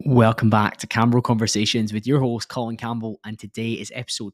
Welcome back to Campbell Conversations with your host, Colin Campbell. And today is episode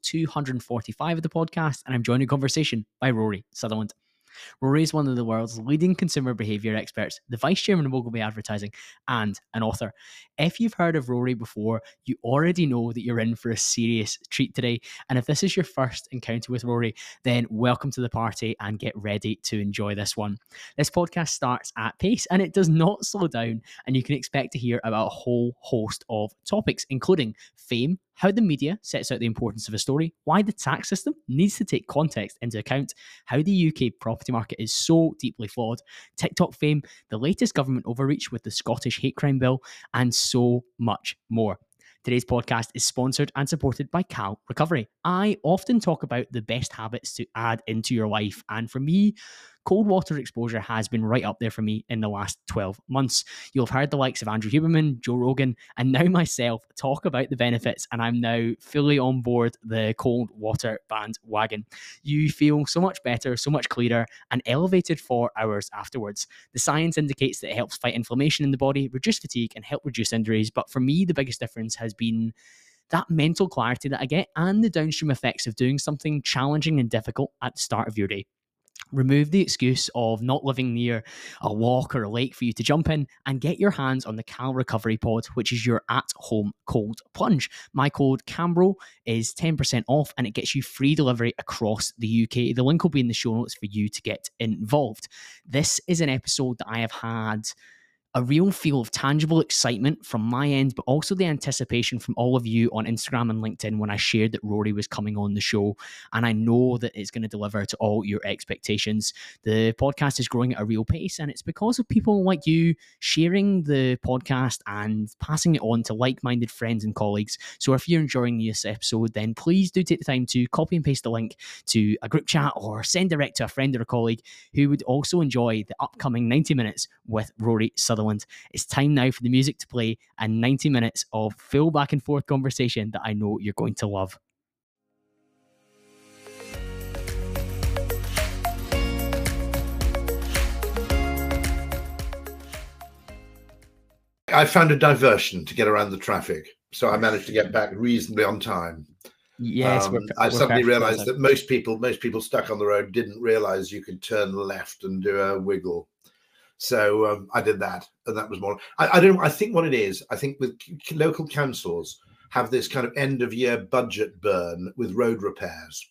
245 of the podcast. And I'm joined in conversation by Rory Sutherland. Rory is one of the world's leading consumer behaviour experts, the vice chairman of Ogilvy Advertising, and an author. If you've heard of Rory before, you already know that you're in for a serious treat today. And if this is your first encounter with Rory, then welcome to the party and get ready to enjoy this one. This podcast starts at pace and it does not slow down, and you can expect to hear about a whole host of topics, including fame, how the media sets out the importance of a story, why the tax system needs to take context into account, how the UK property market is so deeply flawed, TikTok fame, the latest government overreach with the Scottish hate crime bill, and so much more. Today's podcast is sponsored and supported by Cal Recovery. I often talk about the best habits to add into your life, and for me, cold water exposure has been right up there for me in the last 12 months. You'll have heard the likes of Andrew Huberman, Joe Rogan, and now myself talk about the benefits, and I'm now fully on board the cold water bandwagon. You feel so much better, so much clearer, and elevated for hours afterwards. The science indicates that it helps fight inflammation in the body, reduce fatigue, and help reduce injuries. But for me, the biggest difference has been that mental clarity that I get and the downstream effects of doing something challenging and difficult at the start of your day. Remove the excuse of not living near a walk or a lake for you to jump in, and get your hands on the Cal Recovery Pod, which is your at-home cold plunge. My code CAMBRO is 10% off, and it gets you free delivery across the UK. The link will be in the show notes for you to get involved. This is an episode that I have had a real feel of tangible excitement from my end, but also the anticipation from all of you on Instagram and LinkedIn when I shared that Rory was coming on the show. And I know that it's going to deliver to all your expectations. The podcast is growing at a real pace, and it's because of people like you sharing the podcast and passing it on to like-minded friends and colleagues. So if you're enjoying this episode, then please do take the time to copy and paste the link to a group chat or send direct to a friend or a colleague who would also enjoy the upcoming 90 minutes with Rory Sutherland. It's time now for the music to play and 90 minutes of full back and forth conversation that I know you're going to love. I found a diversion to get around the traffic, so I managed to get back reasonably on time. Yes, I suddenly realized that most people stuck on the road didn't realize you could turn left and do a wiggle. So I did that, and that was more. I think what it is, I think with local councils have this kind of end of year budget burn with road repairs,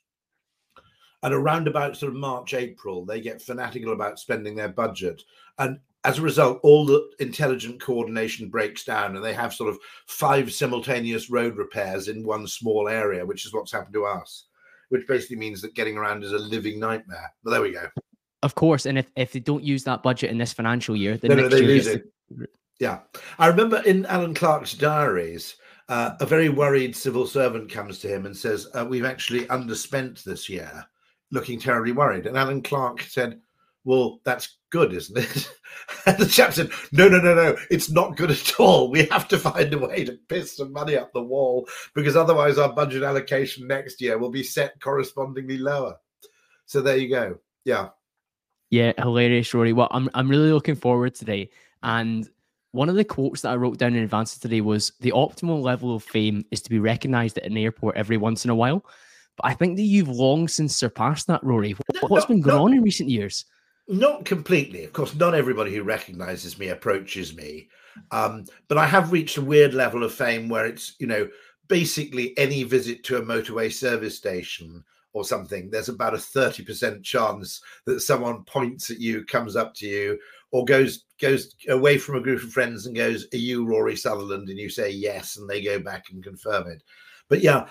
and around about sort of March, April, they get fanatical about spending their budget, and as a result, all the intelligent coordination breaks down, and they have sort of 5 simultaneous road repairs in one small area, which is what's happened to us, which basically means that getting around is a living nightmare. But there we go. Of course, and if they don't use that budget in this financial year, then next year lose it. Yeah, I remember in Alan Clark's diaries, a very worried civil servant comes to him and says, "We've actually underspent this year," looking terribly worried. And Alan Clark said, "Well, that's good, isn't it?" And the chap said, No, it's not good at all. We have to find a way to piss some money up the wall, because otherwise our budget allocation next year will be set correspondingly lower. So there you go. Yeah. Yeah, hilarious, Rory. Well, I'm really looking forward today. And one of the quotes that I wrote down in advance of today was, the optimal level of fame is to be recognised at an airport every once in a while. But I think that you've long since surpassed that, Rory. What's been going on in recent years? Not completely. Of course, not everybody who recognises me approaches me. But I have reached a weird level of fame where it's, basically any visit to a motorway service station or something, there's about a 30% chance that someone points at you, comes up to you, or goes away from a group of friends and goes, "Are you Rory Sutherland?" And you say yes, and they go back and confirm it. But yeah,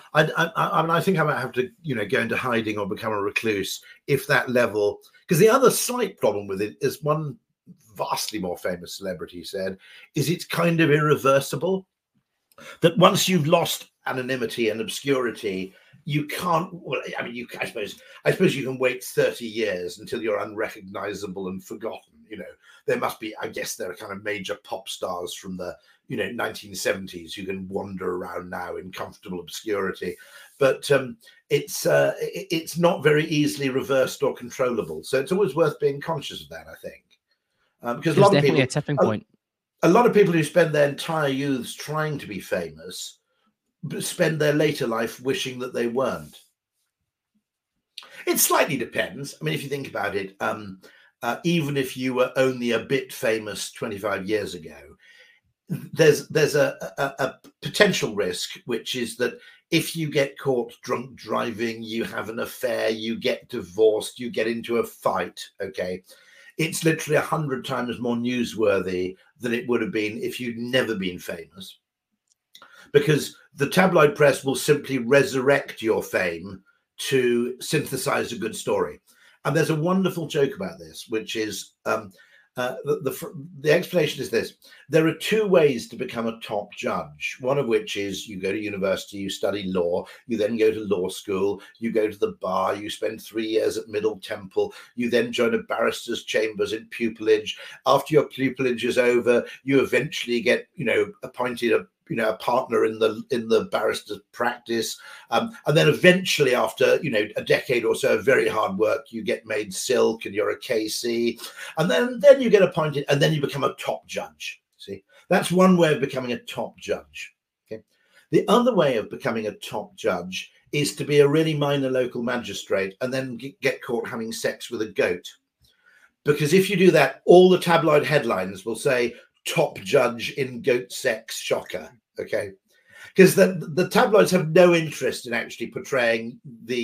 I think I might have to, go into hiding or become a recluse if that level. Because the other slight problem with it is, one vastly more famous celebrity said, is it's kind of irreversible. That once you've lost anonymity and obscurity, you can't. Well, I mean, I suppose you can wait 30 years until you're unrecognizable and forgotten. There must be. I guess there are kind of major pop stars from the 1970s who can wander around now in comfortable obscurity, but it's not very easily reversed or controllable. So it's always worth being conscious of that, I think, because there's definitely a tipping point. a lot of people who spend their entire youths trying to be famous spend their later life wishing that they weren't. It slightly depends. I mean, if you think about it, even if you were only a bit famous 25 years ago, there's a potential risk, which is that if you get caught drunk driving, you have an affair, you get divorced, you get into a fight, okay, it's literally 100 times more newsworthy than it would have been if you'd never been famous, because the tabloid press will simply resurrect your fame to synthesize a good story. And there's a wonderful joke about this, which is the explanation is this: there are two ways to become a top judge, one of which is you go to university, you study law, you then go to law school, you go to the bar, you spend 3 years at Middle Temple, you then join a barrister's chambers in pupillage. After your pupillage is over, you eventually get, appointed a partner in the barrister's practice, and then eventually, after a decade or so of very hard work, you get made silk and you're a KC, and then you get appointed, and then you become a top judge. See, that's one way of becoming a top judge. Okay, the other way of becoming a top judge is to be a really minor local magistrate and then get caught having sex with a goat, because if you do that, all the tabloid headlines will say top judge in goat sex shocker. Okay, because the tabloids have no interest in actually portraying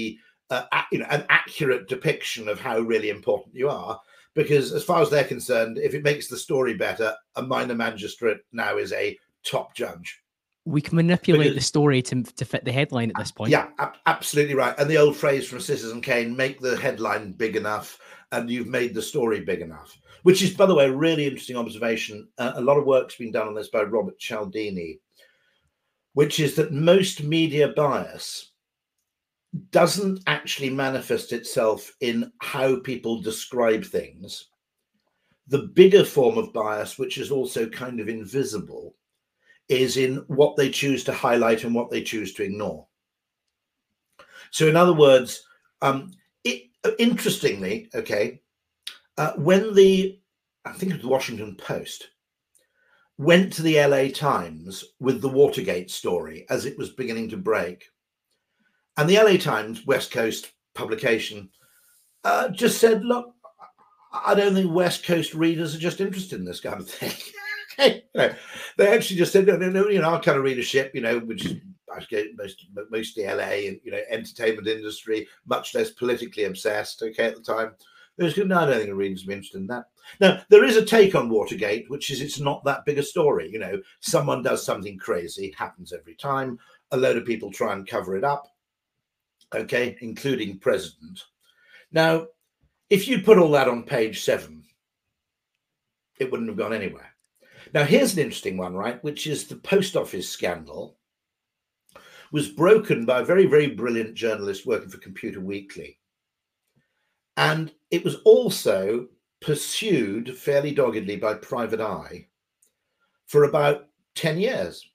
an accurate depiction of how really important you are, because as far as they're concerned, if it makes the story better, a minor magistrate now is a top judge. We can manipulate the story to fit the headline at this point. Yeah, absolutely right. And the old phrase from Citizen Kane, make the headline big enough and you've made the story big enough, which is, by the way, a really interesting observation. A lot of work's been done on this by Robert Cialdini, which is that most media bias doesn't actually manifest itself in how people describe things. The bigger form of bias, which is also kind of invisible, is in what they choose to highlight and what they choose to ignore. So in other words, interestingly, okay, when I think it was the Washington Post went to the LA Times with the Watergate story as it was beginning to break, and the LA Times, West Coast publication, just said, look, I don't think West Coast readers are just interested in this kind of thing. They actually just said, no, our kind of readership, which is mostly LA and, entertainment industry, much less politically obsessed, okay, at the time. No, I don't think the readers will be interested in that. Now, there is a take on Watergate, which is it's not that big a story. Someone does something crazy, happens every time. A load of people try and cover it up, okay, including president. Now, if you put all that on page 7, it wouldn't have gone anywhere. Now, here's an interesting one, right, which is the post office scandal was broken by a very, very brilliant journalist working for Computer Weekly. And it was also pursued fairly doggedly by Private Eye for about 10 years.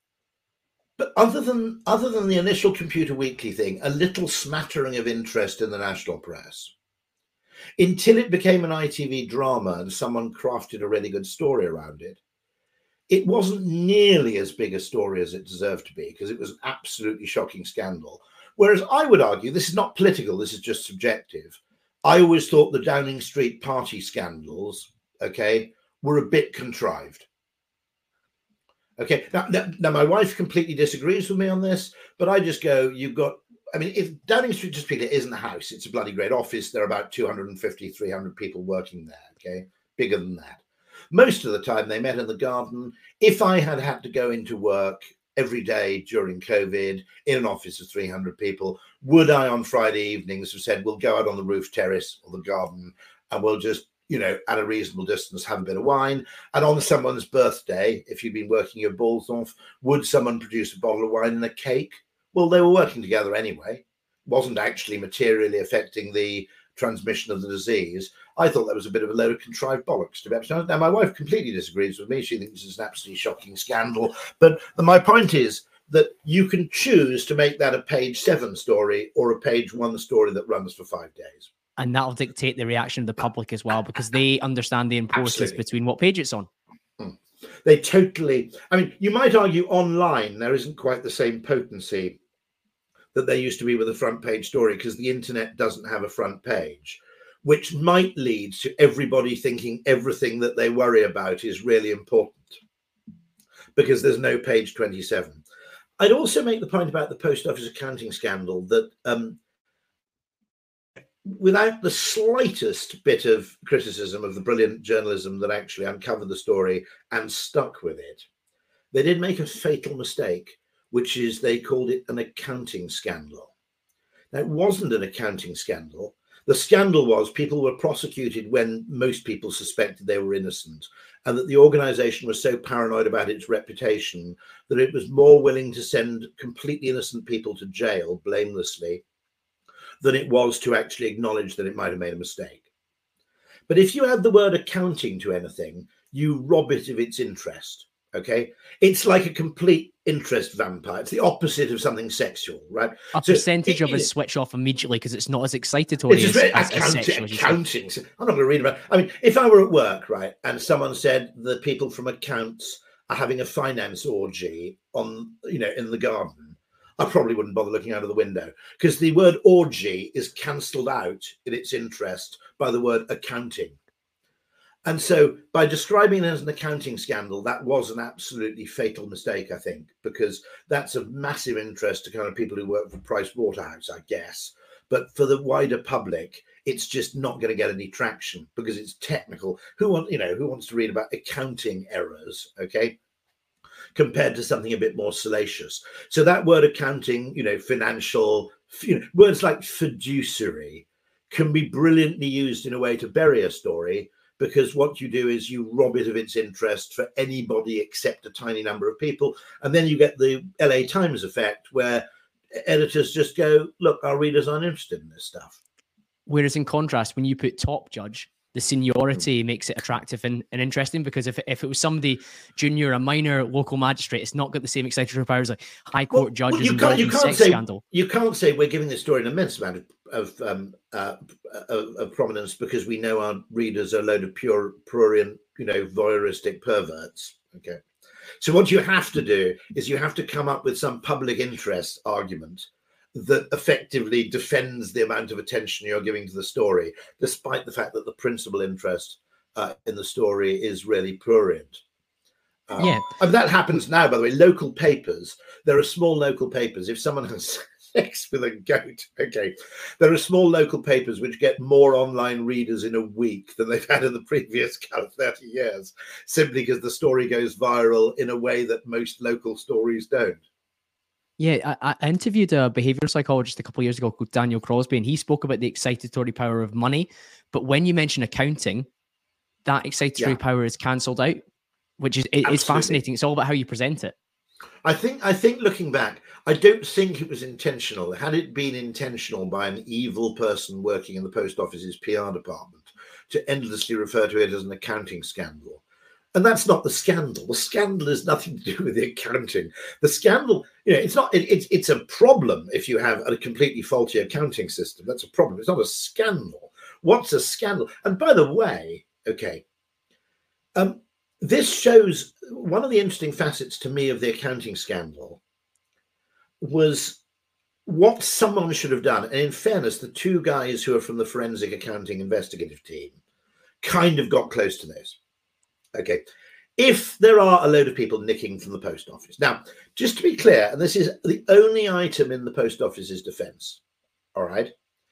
But other than the initial Computer Weekly thing, a little smattering of interest in the national press, until it became an ITV drama and someone crafted a really good story around it, it wasn't nearly as big a story as it deserved to be, because it was an absolutely shocking scandal. Whereas I would argue, this is not political, this is just subjective. I always thought the Downing Street party scandals, okay, were a bit contrived. Okay, now my wife completely disagrees with me on this, but I just go, if Downing Street just it isn't a house, it's a bloody great office. There are about 250, 300 people working there, okay, bigger than that. Most of the time they met in the garden. If I had to go into work every day during COVID in an office of 300 people, would I on Friday evenings have said, we'll go out on the roof terrace or the garden and we'll just, at a reasonable distance, have a bit of wine? And on someone's birthday, if you've been working your balls off, would someone produce a bottle of wine and a cake? Well, they were working together anyway. Wasn't actually materially affecting the transmission of the disease. I thought that was a bit of a load of contrived bollocks, to be honest. Now, my wife completely disagrees with me. She thinks it's an absolutely shocking scandal. But my point is that you can choose to make that a page 7 story or a page 1 story that runs for 5 days. And that'll dictate the reaction of the public as well, because they understand the importance between what page it's on. They totally, I mean, you might argue online there isn't quite the same potency that there used to be with a front page story, because the internet doesn't have a front page, which might lead to everybody thinking everything that they worry about is really important because there's no page 27. I'd also make the point about the post office accounting scandal that without the slightest bit of criticism of the brilliant journalism that actually uncovered the story and stuck with it, they did make a fatal mistake, which is they called it an accounting scandal. Now, it wasn't an accounting scandal. The scandal was people were prosecuted when most people suspected they were innocent, and that the organization was so paranoid about its reputation that it was more willing to send completely innocent people to jail blamelessly than it was to actually acknowledge that it might have made a mistake. But if you add the word accounting to anything, you rob it of its interest. Okay, it's like a complete interest vampire. It's the opposite of something sexual, right? A percentage of us switch off immediately because it's not as excitatory as sexual. Accounting. I'm not going to read about it. I mean, if I were at work, right, and someone said the people from accounts are having a finance orgy on, in the garden, I probably wouldn't bother looking out of the window, because the word orgy is cancelled out in its interest by the word accounting. And so by describing it as an accounting scandal, that was an absolutely fatal mistake, I think, because that's of massive interest to kind of people who work for Price Waterhouse, I guess. But for the wider public, it's just not going to get any traction because it's technical. Who wants to read about accounting errors, okay, compared to something a bit more salacious? So that word accounting, financial, words like fiduciary can be brilliantly used in a way to bury a story, because what you do is you rob it of its interest for anybody except a tiny number of people. And then you get the LA Times effect where editors just go, look, our readers aren't interested in this stuff. Whereas in contrast, when you put top judge, the seniority makes it attractive and interesting, because if it was somebody junior, a minor local magistrate, it's not got the same executive powers like high court judges involved in sex scandal. You can't say we're giving this story an immense amount of prominence because we know our readers are a load of prurient, voyeuristic perverts. Okay, so what you have to do is you have to come up with some public interest argument that effectively defends the amount of attention you're giving to the story, despite the fact that the principal interest in the story is really prurient. And that happens now, by the way. Local papers, there are small local papers. If someone has sex with a goat, okay, there are small local papers which get more online readers in a week than they've had in the previous 30 years, simply because the story goes viral in a way that most local stories don't. Yeah, I interviewed a behavioral psychologist a couple of years ago called Daniel Crosby, and he spoke about the excitatory power of money. But when you mention accounting, that excitatory power is cancelled out, which is fascinating. It's all about how you present it. I think looking back, I don't think it was intentional. Had it been intentional by an evil person working in the post office's PR department to endlessly refer to it as an accounting scandal. And that's not the scandal. The scandal has nothing to do with the accounting. The scandal, it's not. It's a problem if you have a completely faulty accounting system. That's a problem. It's not a scandal. What's a scandal? And by the way, okay, this shows one of the interesting facets to me of the accounting scandal was what someone should have done. And in fairness, the two guys who are from the forensic accounting investigative team kind of got close to this. Okay, if there are a load of people nicking from the post office. Now, just to be clear, and this is the only item in the post office's defense, all right?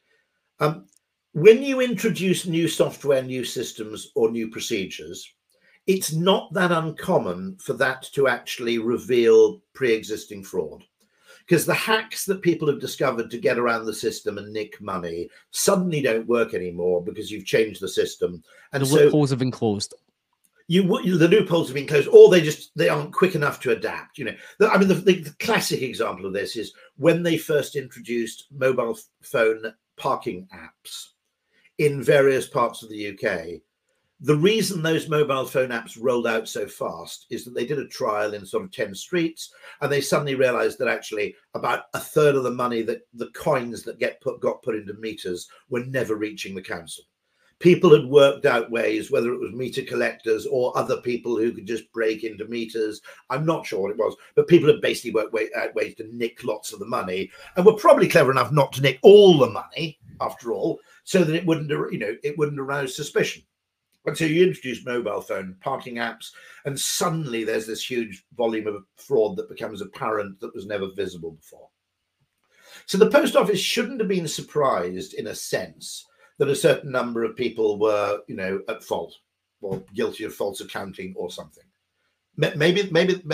When you introduce new software, new systems, or new procedures, it's not that uncommon for that to actually reveal pre-existing fraud. Because the hacks that people have discovered to get around the system and nick money suddenly don't work anymore because you've changed the system. And the loopholes have been closed. The loopholes have been closed, or they aren't quick enough to adapt. The classic example of this is when they first introduced mobile phone parking apps in various parts of the UK. The reason those mobile phone apps rolled out so fast is that they did a trial in sort of 10 streets, and they suddenly realized that actually about a third of the money that the coins that got put into meters were never reaching the council. People had worked out ways, whether it was meter collectors or other people who could just break into meters. I'm not sure what it was, but people had basically worked out ways to nick lots of the money, and were probably clever enough not to nick all the money, after all, so that it wouldn't arouse suspicion. And so you introduce mobile phone parking apps, and suddenly there's this huge volume of fraud that becomes apparent that was never visible before. So the post office shouldn't have been surprised, in a sense, that a certain number of people were, at fault or guilty of false accounting or something. Maybe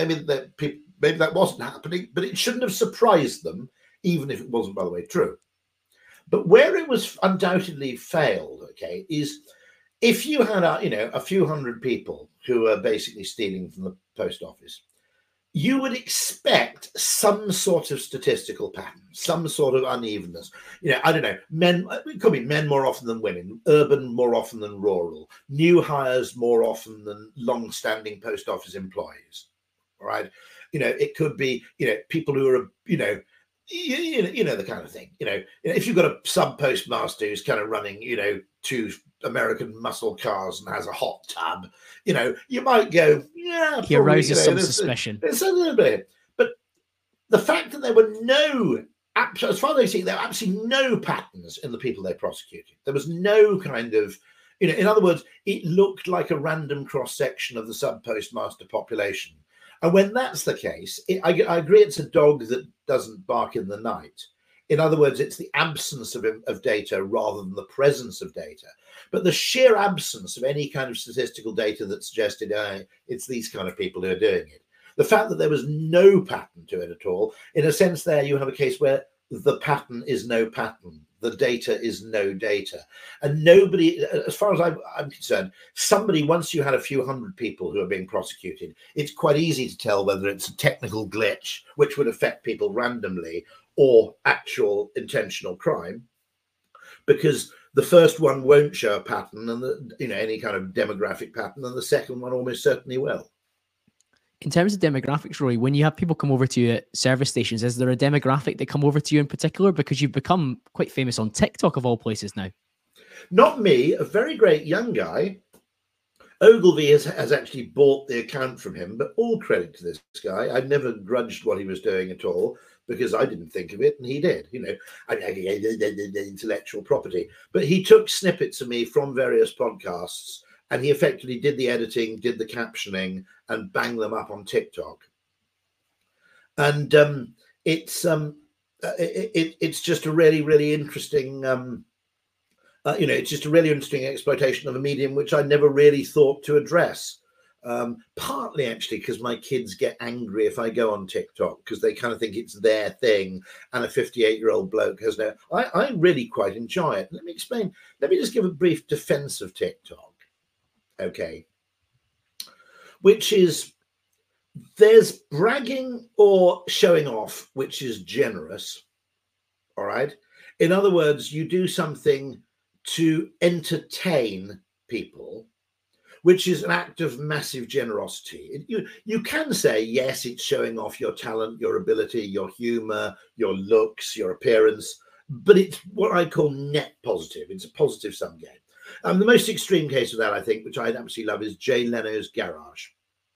that wasn't happening, but it shouldn't have surprised them, even if it wasn't, by the way, true. But where it was undoubtedly failed, okay, is if you had a few hundred people who were basically stealing from the post office, you would expect some sort of statistical pattern, some sort of unevenness. I don't know, it could be men more often than women, urban more often than rural, new hires more often than long-standing post office employees. All right. It could be, people who are, the kind of thing, if you've got a sub postmaster who's kind of running, 2 American muscle cars and has a hot tub, you might go, yeah, he arouses some suspicion. It's a little bit, but the fact that there were as far as they see, there were absolutely no patterns in the people they prosecuted. There was no kind of, in other words, it looked like a random cross section of the sub postmaster population. And when that's the case, I agree it's a dog that doesn't bark in the night. In other words, it's the absence of data rather than the presence of data. But the sheer absence of any kind of statistical data that suggested it's these kind of people who are doing it. The fact that there was no pattern to it at all, in a sense there you have a case where the pattern is no pattern. The data is no data. And nobody, as far as I'm concerned, once you had a few hundred people who are being prosecuted, it's quite easy to tell whether it's a technical glitch, which would affect people randomly, or actual intentional crime, because the first one won't show a pattern and any kind of demographic pattern, and the second one almost certainly will. In terms of demographics, Rory, when you have people come over to you at service stations, is there a demographic that come over to you in particular? Because you've become quite famous on TikTok of all places now. Not me, a very great young guy. Ogilvy has actually bought the account from him, but all credit to this guy. I never grudged what he was doing at all, because I didn't think of it and he did, the intellectual property. But he took snippets of me from various podcasts, and he effectively did the editing, did the captioning, and banged them up on TikTok. And it's just a really, really interesting, it's just a really interesting exploitation of a medium which I never really thought to address. Partly actually because my kids get angry if I go on TikTok, because they kind of think it's their thing, and a 58-year-old bloke has no. I really quite enjoy it. Let me explain. Let me just give a brief defense of TikTok. Okay. Which is, there's bragging or showing off, which is generous. All right. In other words, you do something to entertain people, which is an act of massive generosity. You can say, yes, it's showing off your talent, your ability, your humor, your looks, your appearance, but it's what I call net positive. It's a positive sum game. The most extreme case of that, I think, which I absolutely love, is Jay Leno's Garage.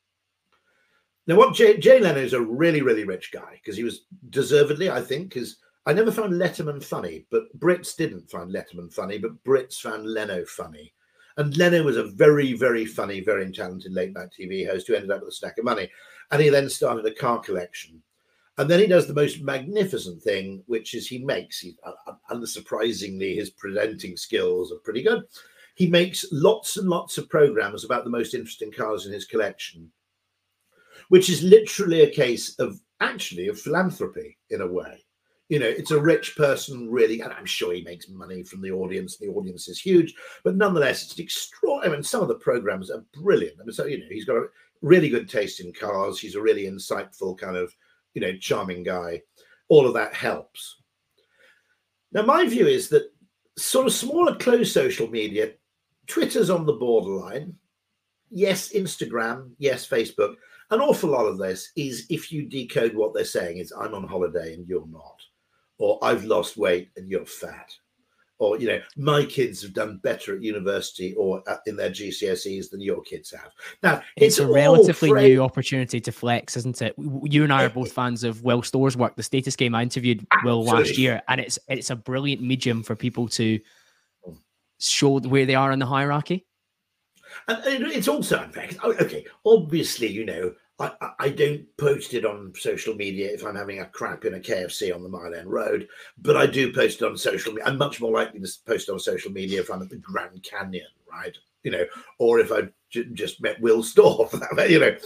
Now, Jay Leno's a really, really rich guy, because he was deservedly, I think, because I never found Letterman funny, but Brits didn't find Letterman funny, but Brits found Leno funny. And Leno was a very, very funny, very talented late-night TV host who ended up with a stack of money. And he then started a car collection. And then he does the most magnificent thing, which is unsurprisingly, his presenting skills are pretty good. He makes lots and lots of programs about the most interesting cars in his collection, which is literally a case of philanthropy in a way. It's a rich person, really, and I'm sure he makes money from the audience. The audience is huge, but nonetheless, it's extraordinary. I mean, some of the programs are brilliant. I mean, so, he's got a really good taste in cars. He's a really insightful kind of, charming guy. All of that helps. Now, my view is that sort of smaller, closed social media, Twitter's on the borderline. Yes, Instagram. Yes, Facebook. An awful lot of this is, if you decode what they're saying, is I'm on holiday and you're not. Or I've lost weight and you're fat. or my kids have done better at university or in their GCSEs than your kids have. Now it's a relatively new opportunity to flex, isn't it? You and I are both fans of Will Storr's work. The Status Game, I interviewed Will last year, and it's a brilliant medium for people to show where they are in the hierarchy. And it's also, in fact, okay, obviously, I don't post it on social media if I'm having a crap in a KFC on the Mile End Road, but I do post it on social media. I'm much more likely to post it on social media if I'm at the Grand Canyon, right? Or if I just met Will Storr, for that,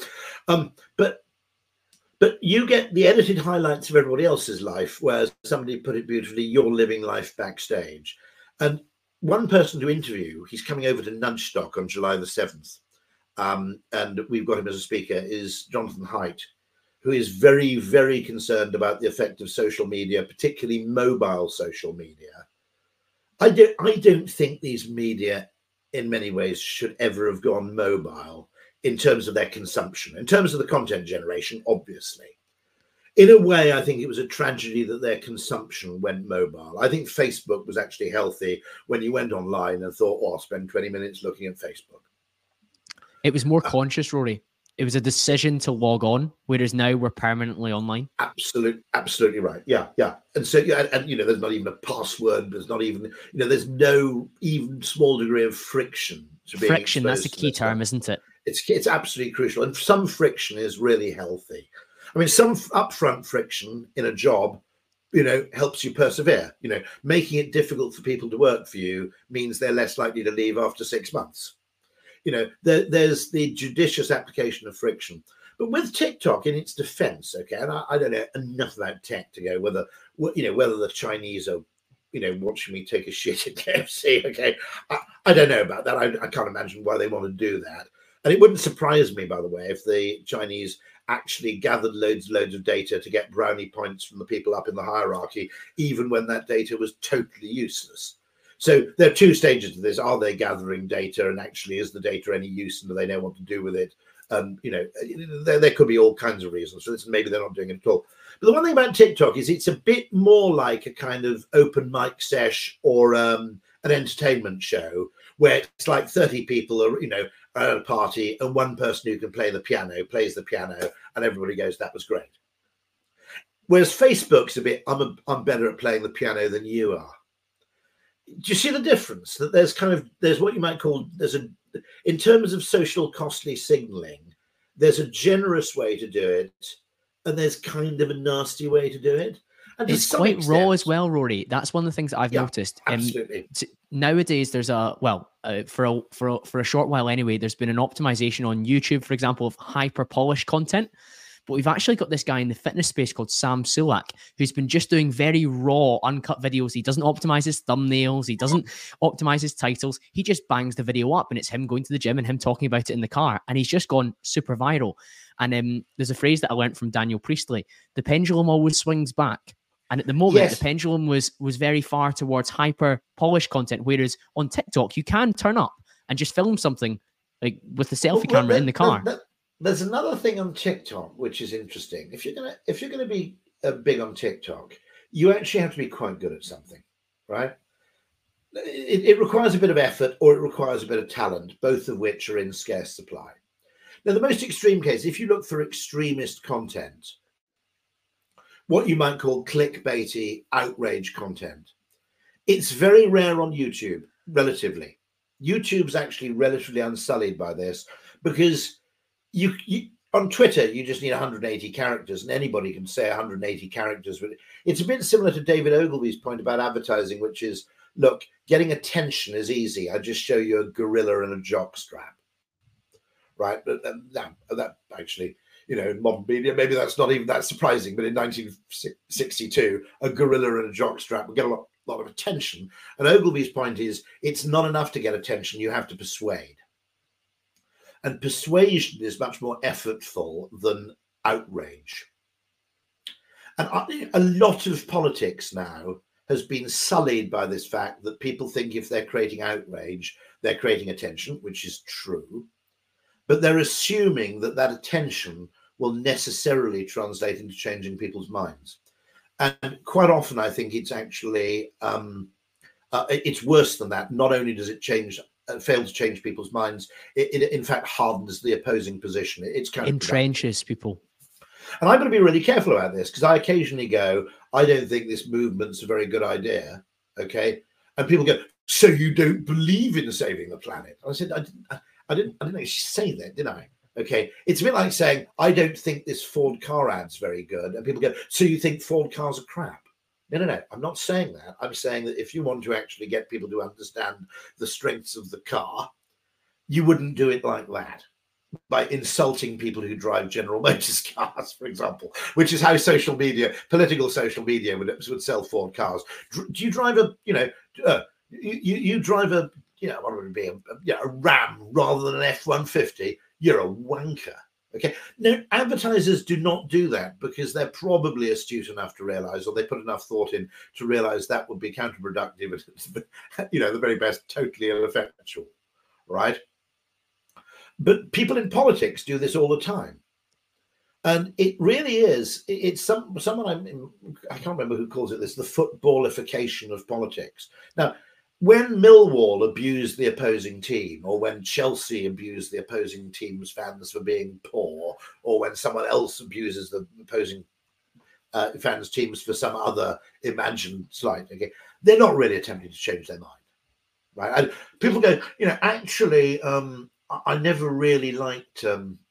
But you get the edited highlights of everybody else's life, where somebody put it beautifully, you're living life backstage. And one person to interview, he's coming over to Nudgestock on July the 7th. And we've got him as a speaker, is Jonathan Haidt, who is very, very concerned about the effect of social media, particularly mobile social media. I don't think these media in many ways should ever have gone mobile in terms of their consumption, in terms of the content generation, obviously. In a way, I think it was a tragedy that their consumption went mobile. I think Facebook was actually healthy when you went online and thought, I'll spend 20 minutes looking at Facebook. It was more conscious, Rory. It was a decision to log on, whereas now we're permanently online. Absolutely right. Yeah. And so, and there's not even a password. There's not even, there's no even small degree of friction to being friction. That's a key term, isn't it? It's absolutely crucial, and some friction is really healthy. I mean, some upfront friction in a job, helps you persevere. Making it difficult for people to work for you means they're less likely to leave after 6 months. There's the judicious application of friction. But with TikTok, in its defense, okay, and I don't know enough about tech to go whether the Chinese are, watching me take a shit at KFC, okay, I don't know about that. I can't imagine why they want to do that. And it wouldn't surprise me, by the way, if the Chinese actually gathered loads of data to get brownie points from the people up in the hierarchy, even when that data was totally useless. So there are two stages to this. Are they gathering data, and actually is the data any use, and do they know what to do with it? There could be all kinds of reasons. So maybe they're not doing it at all. But the one thing about TikTok is it's a bit more like a kind of open mic sesh or an entertainment show, where it's like 30 people are, at a party, and one person who can play the piano plays the piano, and everybody goes, that was great. Whereas Facebook's a bit, I'm better at playing the piano than you are. Do you see the difference? That there's what you might call, in terms of social costly signaling, there's a generous way to do it, and there's kind of a nasty way to do it. And it's quite raw as well, Rory. That's one of the things that I've noticed. Absolutely. Nowadays, there's for a short while anyway, there's been an optimization on YouTube, for example, of hyper polished content. But we've actually got this guy in the fitness space called Sam Sulak, who's been just doing very raw, uncut videos. He doesn't optimize his thumbnails. He doesn't optimize his titles. He just bangs the video up, and it's him going to the gym and him talking about it in the car. And he's just gone super viral. And there's a phrase that I learned from Daniel Priestley: the pendulum always swings back. And at the moment, the pendulum was very far towards hyper polished content, whereas on TikTok, you can turn up and just film something like with the selfie camera in the car. There's another thing on TikTok which is interesting. If you're gonna be big on TikTok, you actually have to be quite good at something, right? It requires a bit of effort, or it requires a bit of talent, both of which are in scarce supply. Now, the most extreme case, if you look for extremist content, what you might call clickbaity outrage content, it's very rare on YouTube, relatively. YouTube's actually relatively unsullied by this, because you on Twitter, you just need 180 characters, and anybody can say 180 characters. But it's a bit similar to David Ogilvy's point about advertising, which is, look, getting attention is easy. I just show you a gorilla and a jockstrap, right? But that actually, in modern media, maybe that's not even that surprising. But in 1962, a gorilla and a jockstrap would get a lot of attention. And Ogilvy's point is, it's not enough to get attention. You have to persuade. And persuasion is much more effortful than outrage. And a lot of politics now has been sullied by this fact that people think if they're creating outrage, they're creating attention, which is true. But they're assuming that that attention will necessarily translate into changing people's minds. And quite often, I think it's actually a It's worse than that. Not only does it fail to change people's minds, it in fact hardens the opposing position. It's counterproductive. Entrenches people. And I'm going to be really careful about this, because I occasionally go, I don't think this movement's a very good idea. Okay. And people go, so you don't believe in saving the planet? I said, I didn't actually say that, did I? Okay. It's a bit like saying, I don't think this Ford car ad's very good. And people go, so you think Ford cars are crap? No. I'm not saying that. I'm saying that if you want to actually get people to understand the strengths of the car, you wouldn't do it like that, by insulting people who drive General Motors cars, for example, which is how political social media would sell Ford cars. Do you drive you drive a, what would it be, a Ram rather than an F-150? You're a wanker. Okay. No, advertisers do not do that, because they're probably astute enough to realize, or they put enough thought in to realize that would be counterproductive. The very best, totally ineffectual, right? But people in politics do this all the time. And it really is, it's someone, I can't remember who calls it this, the footballification of politics. Now, when Millwall abused the opposing team, or when Chelsea abused the opposing team's fans for being poor, or when someone else abuses the opposing fans' teams for some other imagined slight, okay, they're not really attempting to change their mind, right? And people go, actually, I never really liked,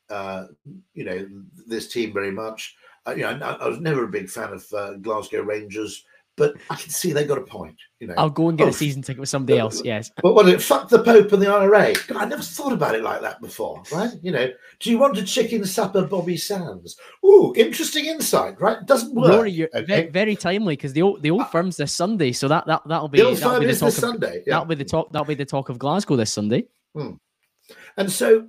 this team very much. I was never a big fan of Glasgow Rangers, but I can see they got a point. I'll go and get a season ticket with somebody else. Yes. But what is it? Fuck the Pope and the IRA. God, I never thought about it like that before, right? Do you want a chicken supper, Bobby Sands? Ooh, interesting insight, right? It doesn't work. Rory, you're very timely, because the old firm's this Sunday, so that'll be the Old Firm is this Sunday. Yeah. That'll be the talk of Glasgow this Sunday. And so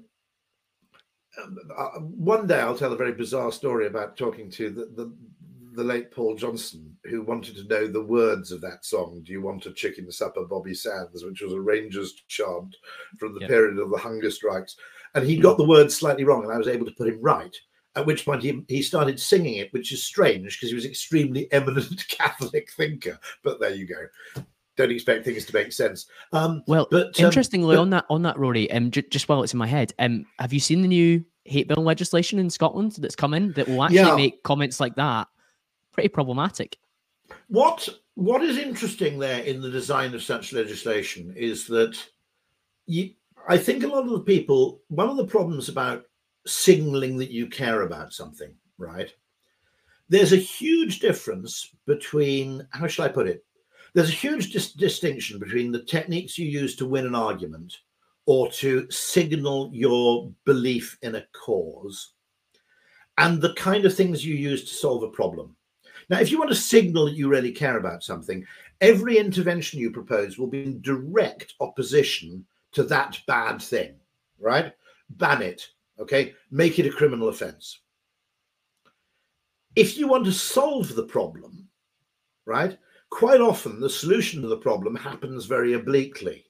one day I'll tell a very bizarre story about talking to the late Paul Johnson, who wanted to know the words of that song, Do You Want a Chicken Supper, Bobby Sands, which was a Rangers chant from the period of the hunger strikes. And he got the words slightly wrong, and I was able to put him right, at which point he started singing it, which is strange, because he was an extremely eminent Catholic thinker. But there you go. Don't expect things to make sense. Interestingly, on that, Rory, just while it's in my head, have you seen the new hate bill legislation in Scotland that's come in that will actually make comments like that pretty problematic? What is interesting there in the design of such legislation is that I think a lot of the people, one of the problems about signaling that you care about something, right? There's a huge difference between, how shall I put it? There's a huge distinction between the techniques you use to win an argument or to signal your belief in a cause, and the kind of things you use to solve a problem. Now, if you want to signal that you really care about something, every intervention you propose will be in direct opposition to that bad thing, right? Ban it, okay? Make it a criminal offense. If you want to solve the problem, right? Quite often the solution to the problem happens very obliquely.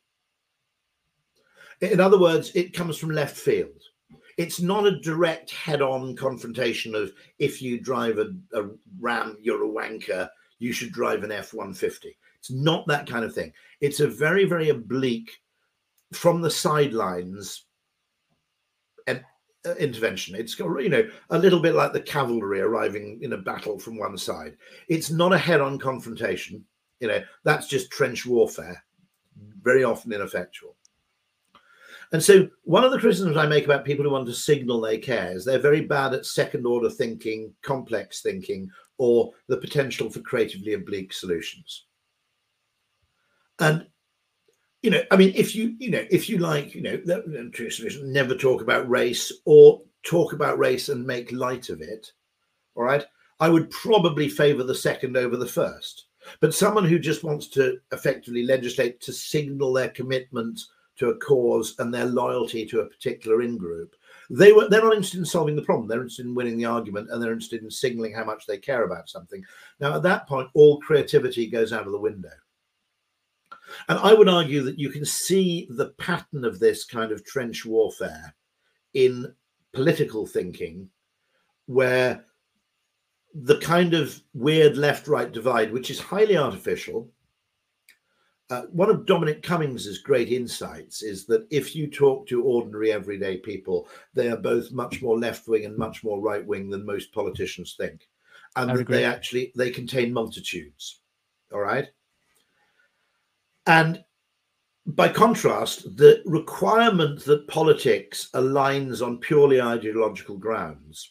In other words, it comes from left field. It's not a direct head-on confrontation of, if you drive a Ram, you're a wanker, you should drive an F-150. It's not that kind of thing. It's a very, very oblique, from the sidelines intervention. It's, a little bit like the cavalry arriving in a battle from one side. It's not a head-on confrontation. That's just trench warfare, very often ineffectual. And so one of the criticisms I make about people who want to signal they care is they're very bad at second-order thinking, complex thinking, or the potential for creatively oblique solutions. And if you like, never talk about race, or talk about race and make light of it, all right, I would probably favor the second over the first. But someone who just wants to effectively legislate to signal their commitment to a cause and their loyalty to a particular in-group, they're not interested in solving the problem. They're interested in winning the argument, and they're interested in signaling how much they care about something. Now, at that point, all creativity goes out of the window. And I would argue that you can see the pattern of this kind of trench warfare in political thinking, where the kind of weird left-right divide, which is highly artificial, One of Dominic Cummings's great insights is that if you talk to ordinary everyday people, they are both much more left-wing and much more right-wing than most politicians think, and that they contain multitudes. All right. And by contrast, the requirement that politics aligns on purely ideological grounds,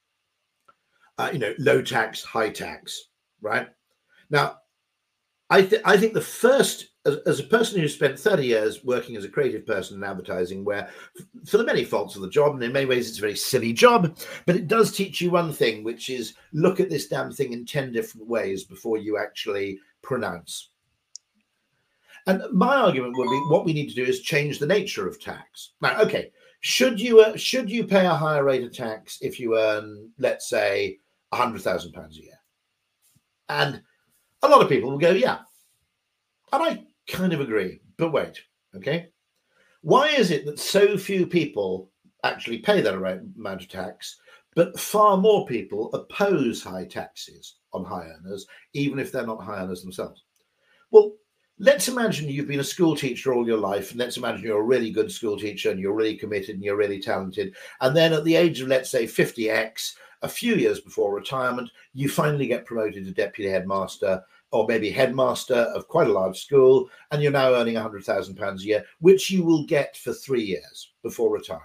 low tax, high tax, right? Now, I think the first, as a person who spent 30 years working as a creative person in advertising, where for the many faults of the job, and in many ways it's a very silly job, but it does teach you one thing, which is look at this damn thing in 10 different ways before you actually pronounce. And my argument would be what we need to do is change the nature of tax. Now, okay, should you pay a higher rate of tax if you earn, let's say, £100,000 a year? And a lot of people will go, yeah. And I kind of agree, but wait, okay? Why is it that so few people actually pay that amount of tax, but far more people oppose high taxes on high earners, even if they're not high earners themselves? Well, let's imagine you've been a school teacher all your life, and let's imagine you're a really good school teacher and you're really committed and you're really talented. And then at the age of, let's say, 50x, a few years before retirement, you finally get promoted to deputy headmaster or maybe headmaster of quite a large school, and you're now earning £100,000 a year, which you will get for 3 years before retiring.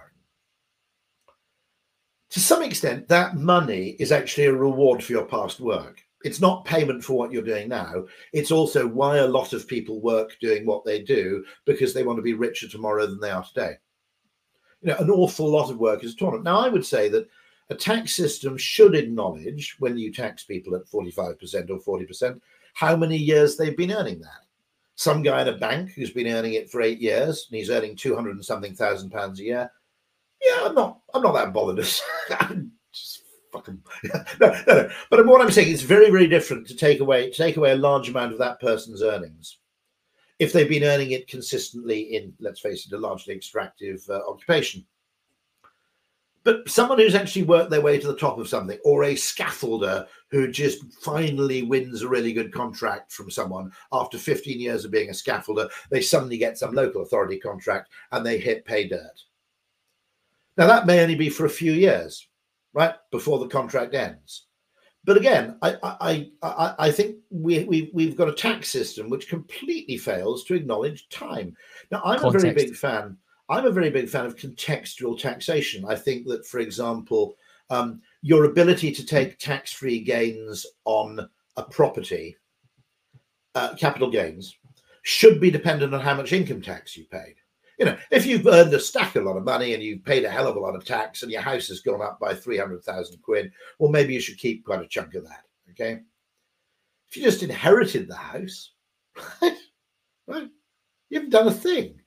To some extent, that money is actually a reward for your past work. It's not payment for what you're doing now. It's also why a lot of people work doing what they do, because they want to be richer tomorrow than they are today. An awful lot of work is a tournament. Now, I would say that a tax system should acknowledge, when you tax people at 45% or 40%, how many years they've been earning that. Some guy in a bank who's been earning it for 8 years and he's earning 200 and something thousand pounds a year. Yeah, I'm not that bothered. I'm just fucking no. But what I'm saying is very, very different to take away a large amount of that person's earnings if they've been earning it consistently in, let's face it, a largely extractive occupation. But someone who's actually worked their way to the top of something, or a scaffolder who just finally wins a really good contract from someone after 15 years of being a scaffolder, they suddenly get some local authority contract and they hit pay dirt. Now, that may only be for a few years, right, before the contract ends. But again, I think we've got a tax system which completely fails to acknowledge time. Now, I'm a very big fan of contextual taxation. I think that, for example, your ability to take tax-free gains on a property, capital gains, should be dependent on how much income tax you paid. If you've earned a stack a lot of money and you've paid a hell of a lot of tax and your house has gone up by 300,000 quid, well, maybe you should keep quite a chunk of that, okay? If you just inherited the house, right, you haven't done a thing.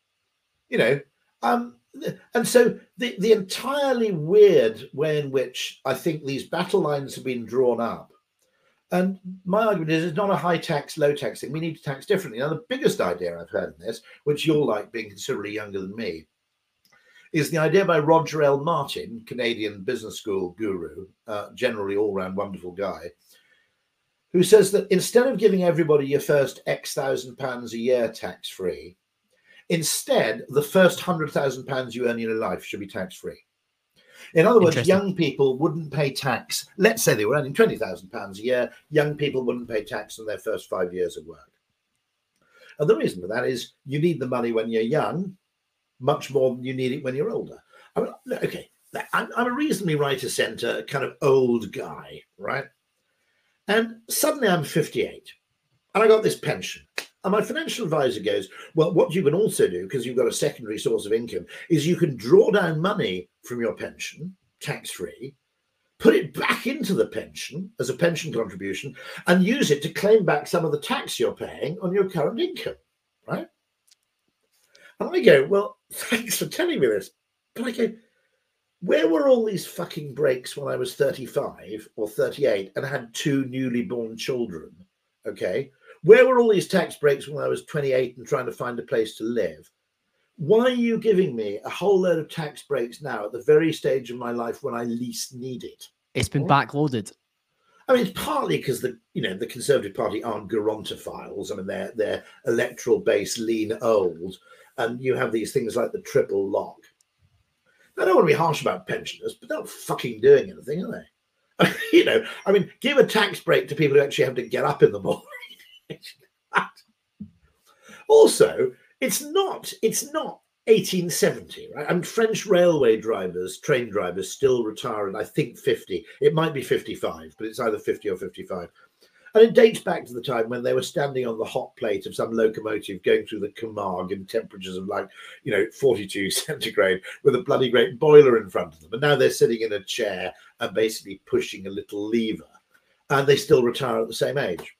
And so the entirely weird way in which I think these battle lines have been drawn up, and my argument is it's not a high tax, low tax thing. We need to tax differently. Now, the biggest idea I've heard in this, which you'll like being considerably younger than me, is the idea by Roger L. Martin, Canadian business school guru, generally all-round wonderful guy, who says that instead of giving everybody your first X thousand pounds a year tax-free, instead, the first £100,000 you earn in your life should be tax-free. In other words, young people wouldn't pay tax. Let's say they were earning £20,000 a year. Young people wouldn't pay tax on their first 5 years of work. And the reason for that is you need the money when you're young, much more than you need it when you're older. I mean, okay, I'm a reasonably right-of-centre kind of old guy, right? And suddenly I'm 58 and I got this pension. And my financial advisor goes, well, what you can also do, because you've got a secondary source of income, is you can draw down money from your pension, tax-free, put it back into the pension as a pension contribution, and use it to claim back some of the tax you're paying on your current income, right? And I go, well, thanks for telling me this. But I go, where were all these fucking breaks when I was 35 or 38 and had 2 newly born children, okay? Where were all these tax breaks when I was 28 and trying to find a place to live? Why are you giving me a whole load of tax breaks now at the very stage of my life when I least need it? It's been backloaded. I mean, it's partly because the Conservative Party aren't gerontophiles. I mean, their electoral base lean old, and you have these things like the triple lock. I don't want to be harsh about pensioners, but they're not fucking doing anything, are they? I mean, give a tax break to people who actually have to get up in the morning. Also, it's not 1870, right? And French railway drivers, train drivers, still retire at, I think, 50. It might be 55, but it's either 50 or 55. And it dates back to the time when they were standing on the hot plate of some locomotive going through the Camargue in temperatures of 42 centigrade with a bloody great boiler in front of them. And now they're sitting in a chair and basically pushing a little lever, and they still retire at the same age.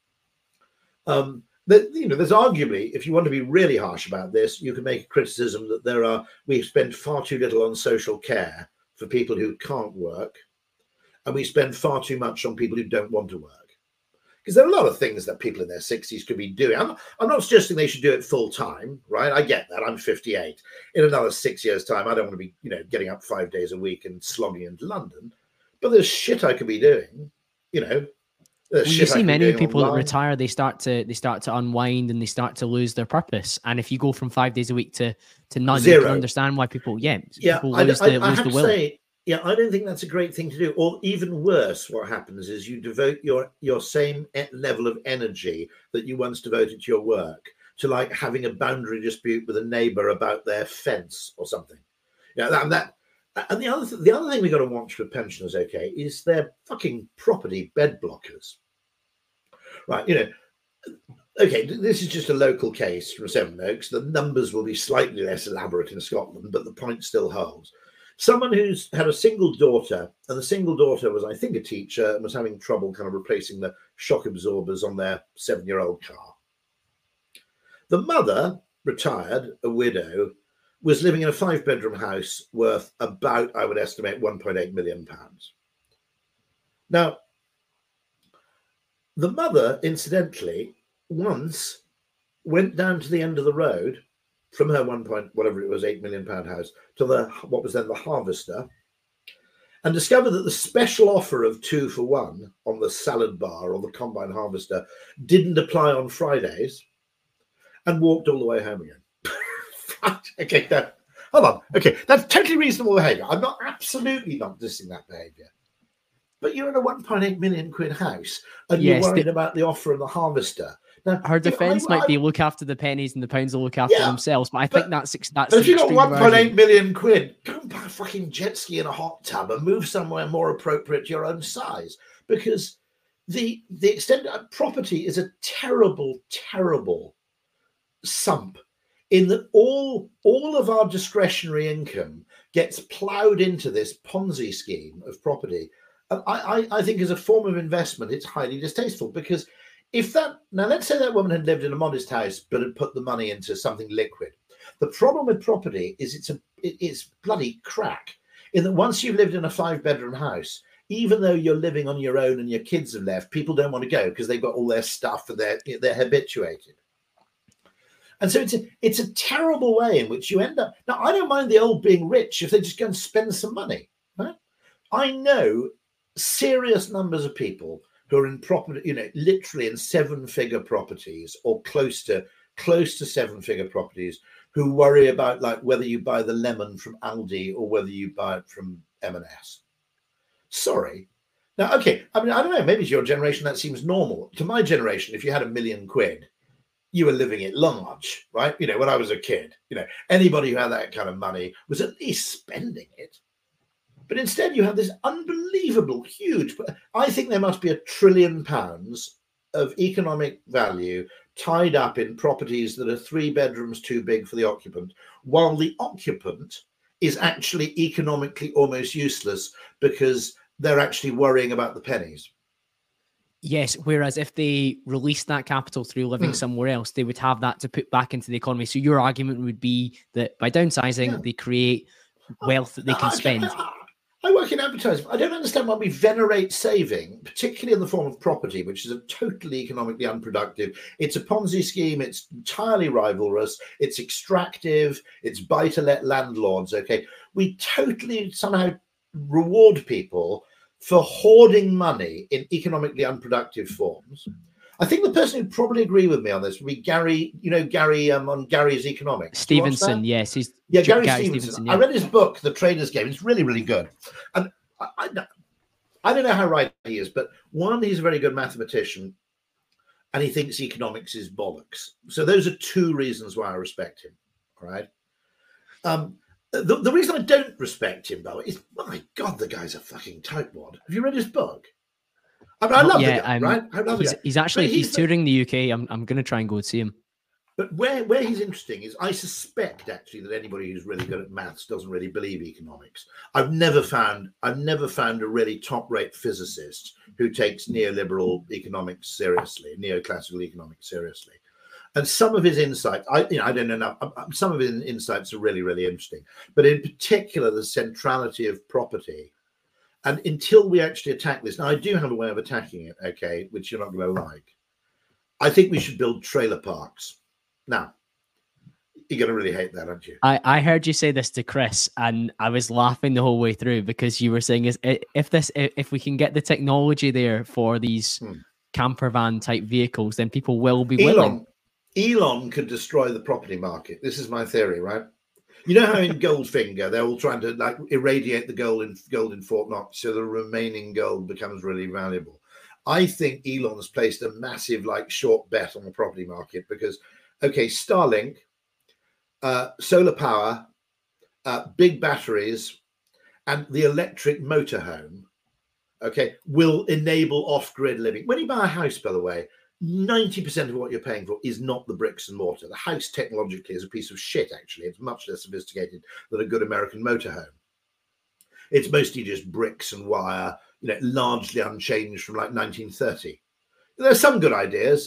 There's arguably, if you want to be really harsh about this, you can make a criticism that we spend far too little on social care for people who can't work, and we spend far too much on people who don't want to work. Because there are a lot of things that people in their 60s could be doing. I'm not suggesting they should do it full time, right? I get that. I'm 58. In another 6 years' time, I don't want to be, getting up 5 days a week and slogging into London. But there's shit I could be doing, Well, you see many people that retire, they start to unwind and they start to lose their purpose. And if you go from 5 days a week to none, zero, you can understand why people people lose the will. I don't think that's a great thing to do. Or even worse, what happens is you devote your same level of energy that you once devoted to your work to like having a boundary dispute with a neighbour about their fence or something. And the other thing we got to watch for pensioners, okay, is their fucking property bed blockers. Right, okay, this is just a local case from Sevenoaks. The numbers will be slightly less elaborate in Scotland, but the point still holds. Someone who's had a single daughter, and the single daughter was, I think, a teacher and was having trouble kind of replacing the shock absorbers on their 7-year-old car. The mother, retired, a widow, was living in a 5-bedroom house worth about, I would estimate, £1.8 million. Now, the mother, incidentally, once went down to the end of the road from her £8 million house to what was then the Harvester, and discovered that the special offer of 2 for 1 on the salad bar or the combine harvester didn't apply on Fridays, and walked all the way home again. Okay, hold on. Okay, that's totally reasonable behaviour. I'm absolutely not dissing that behaviour. But you're in a £1.8 million house, and you're worried about the offer of the Harvester. Now, her defence might be look after the pennies and the pounds will look after themselves. But I think that's but if you've got £1.8 million, go and buy a fucking jet ski in a hot tub and move somewhere more appropriate to your own size. Because the extent of property is a terrible, terrible sump in that all of our discretionary income gets ploughed into this Ponzi scheme of property. And I think as a form of investment, it's highly distasteful because now let's say that woman had lived in a modest house, but had put the money into something liquid. The problem with property is it's bloody crack in that once you've lived in a 5-bedroom house, even though you're living on your own and your kids have left, people don't want to go because they've got all their stuff and they're habituated. And so it's a terrible way in which you end up. Now, I don't mind the old being rich if they just go and spend some money. Right? I know serious numbers of people who are in property, literally in 7-figure properties or close to 7-figure properties, who worry about like whether you buy the lemon from Aldi or whether you buy it from M&S. Sorry. Now, okay, I mean, I don't know, maybe to your generation that seems normal. To my generation, if you had £1 million, you were living it large, right? When I was a kid, anybody who had that kind of money was at least spending it. But instead, you have this unbelievable, huge. I think there must be £1 trillion of economic value tied up in properties that are 3 bedrooms too big for the occupant, while the occupant is actually economically almost useless because they're actually worrying about the pennies. Yes, whereas if they released that capital through living somewhere else, they would have that to put back into the economy. So your argument would be that by downsizing, they create wealth that they can spend. I work in advertising. I don't understand why we venerate saving, particularly in the form of property, which is a totally economically unproductive. It's a Ponzi scheme. It's entirely rivalrous. It's extractive. It's buy-to-let landlords. Okay, we totally somehow reward people for hoarding money in economically unproductive forms. I think the person who'd probably agree with me on this would be Gary, Gary on Gary's Economics. Stevenson, yes. Gary Stevenson. Yeah. I read his book, The Trader's Game. It's really, really good. And I don't know how right he is, but one, he's a very good mathematician, and he thinks economics is bollocks. So those are two reasons why I respect him, all right? The reason I don't respect him, though, is, my God, the guy's a fucking tightwad. Have you read his book? I mean, I love the guy, right? I love the guy. He's touring the UK. I'm going to try and go and see him. But where he's interesting is, I suspect actually that anybody who's really good at maths doesn't really believe economics. I've never found a really top-rate physicist who takes neoliberal economics seriously, neoclassical economics seriously. And some of his insights, I don't know enough. Some of his insights are really, really interesting. But in particular, the centrality of property. And until we actually attack this, now I do have a way of attacking it, okay, which you're not going to like. I think we should build trailer parks. Now, you're going to really hate that, aren't you? I heard you say this to Chris, and I was laughing the whole way through, because you were saying, if we can get the technology there for these camper van type vehicles, then people will be willing. Elon could destroy the property market. This is my theory, right? You know how in Goldfinger they're all trying to like irradiate the gold in Fort Knox, so the remaining gold becomes really valuable. I think Elon's placed a massive short bet on the property market because, okay, Starlink, solar power, big batteries, and the electric motorhome, okay, will enable off-grid living. When you buy a house, by the way, 90% of what you're paying for is not the bricks and mortar. The house technologically is a piece of shit, actually. It's much less sophisticated than a good American motorhome. It's mostly just bricks and wire, largely unchanged from 1930. There's some good ideas.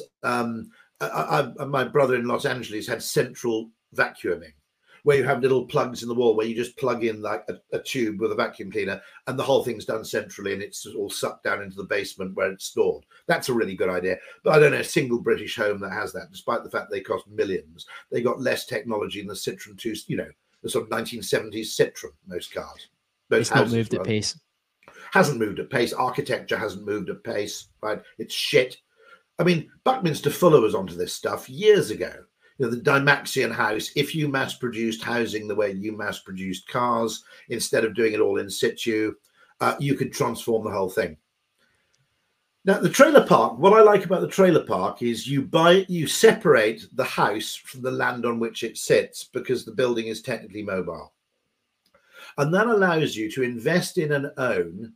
My brother in Los Angeles had central vacuuming, where you have little plugs in the wall where you just plug in a tube with a vacuum cleaner and the whole thing's done centrally and it's all sucked down into the basement where it's stored. That's a really good idea. But I don't know a single British home that has that, despite the fact they cost millions. They got less technology than the Citroen 2, the sort of 1970s Citroen, most cars. It's not moved at pace. Hasn't moved at pace. Architecture hasn't moved at pace, right? It's shit. I mean, Buckminster Fuller was onto this stuff years ago. The Dymaxion house, if you mass-produced housing the way you mass-produced cars, instead of doing it all in situ, you could transform the whole thing. Now, the trailer park, what I like about the trailer park is you separate the house from the land on which it sits because the building is technically mobile. And that allows you to invest in and own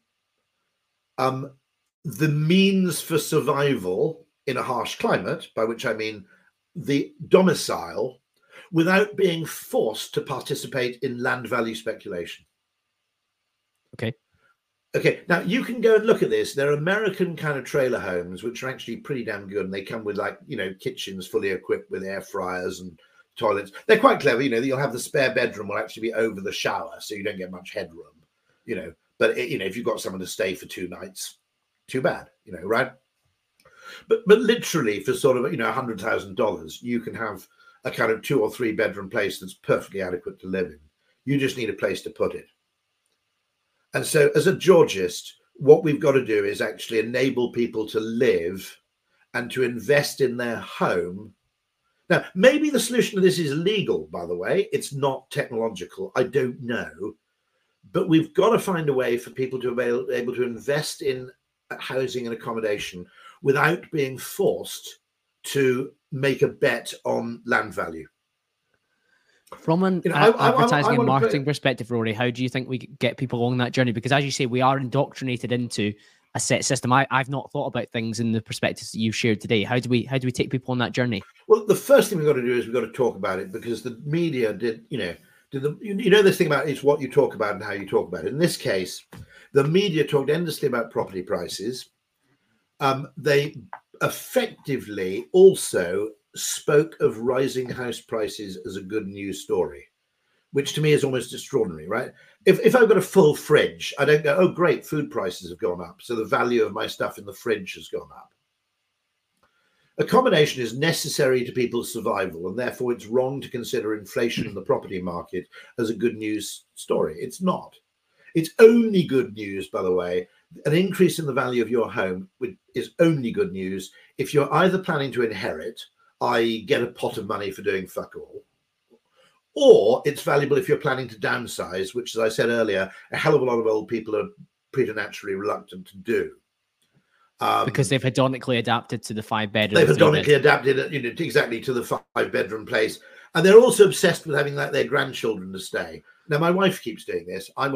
the means for survival in a harsh climate, by which I mean the domicile, without being forced to participate in land value speculation. Okay, now you can go and look at this. They're American kind of trailer homes, which are actually pretty damn good. And they come with kitchens fully equipped with air fryers and toilets. They're quite clever. You'll have the spare bedroom will actually be over the shower, so you don't get much headroom, but if you've got someone to stay for 2 nights, too bad, right? But literally for sort of $100,000, you can have a kind of 2 or 3 bedroom place that's perfectly adequate to live in. You just need a place to put it. And so as a Georgist, what we've got to do is actually enable people to live and to invest in their home. Now, maybe the solution to this is legal, by the way. It's not technological. I don't know. But we've got to find a way for people to be able to invest in housing and accommodation without being forced to make a bet on land value. From an advertising and marketing perspective, Rory, how do you think we get people along that journey? Because as you say, we are indoctrinated into a set system. I've not thought about things in the perspectives that you've shared today. How do we take people on that journey? Well, the first thing we've got to do is we've got to talk about it, because the media did this thing about it's what you talk about and how you talk about it. In this case, the media talked endlessly about property prices. They effectively also spoke of rising house prices as a good news story, which to me is almost extraordinary, right? If I've got a full fridge, I don't go, oh, great, food prices have gone up, so the value of my stuff in the fridge has gone up. Accommodation is necessary to people's survival, and therefore it's wrong to consider inflation in the property market as a good news story. It's not. It's only good news, by the way, An increase in the value of your home is only good news if you're either planning to inherit, i.e. get a pot of money for doing fuck all, or it's valuable if you're planning to downsize, which, as I said earlier, a hell of a lot of old people are preternaturally reluctant to do. Because they've hedonically adapted to the 5-bed. They've hedonically adapted, exactly to the 5-bedroom place, and they're also obsessed with having their grandchildren to stay. Now, my wife keeps doing this. I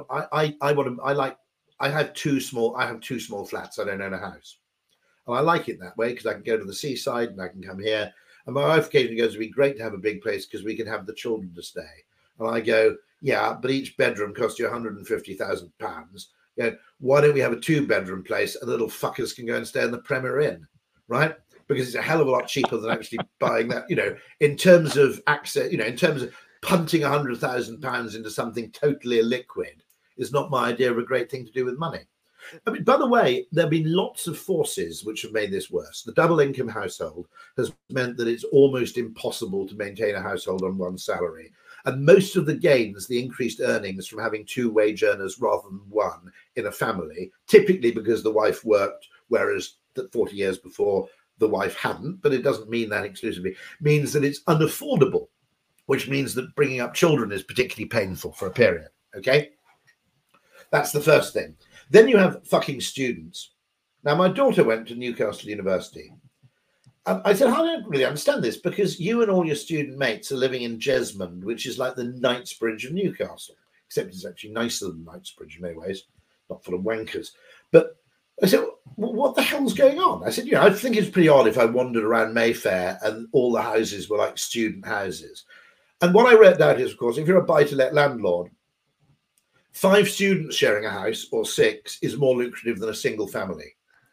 have two small flats. I don't own a house, and I like it that way because I can go to the seaside and I can come here. And my wife occasionally goes, "It'd be great to have a big place because we can have the children to stay." And I go, "Yeah, but each bedroom costs you £150,000. Why don't we have a 2-bedroom place and little fuckers can go and stay in the Premier Inn, right? Because it's a hell of a lot cheaper than actually buying that, in terms of access, in terms of punting £100,000 into something totally illiquid is not my idea of a great thing to do with money. I mean, by the way, there have been lots of forces which have made this worse. The double income household has meant that it's almost impossible to maintain a household on one salary. And most of the gains, the increased earnings from having 2 wage earners rather than one in a family, typically because the wife worked, whereas 40 years before the wife hadn't, but it doesn't mean that exclusively, means that it's unaffordable, which means that bringing up children is particularly painful for a period, okay? That's the first thing. Then you have fucking students. Now, my daughter went to Newcastle University. I said, I don't really understand this because you and all your student mates are living in Jesmond, which is like the Knightsbridge of Newcastle, except it's actually nicer than Knightsbridge in many ways, not full of wankers. But I said, well, what the hell's going on? I said, I think it's pretty odd if I wandered around Mayfair and all the houses were like student houses. And what I read out is, of course, if you're a buy-to-let landlord, 5 students sharing a house or 6 is more lucrative than a single family.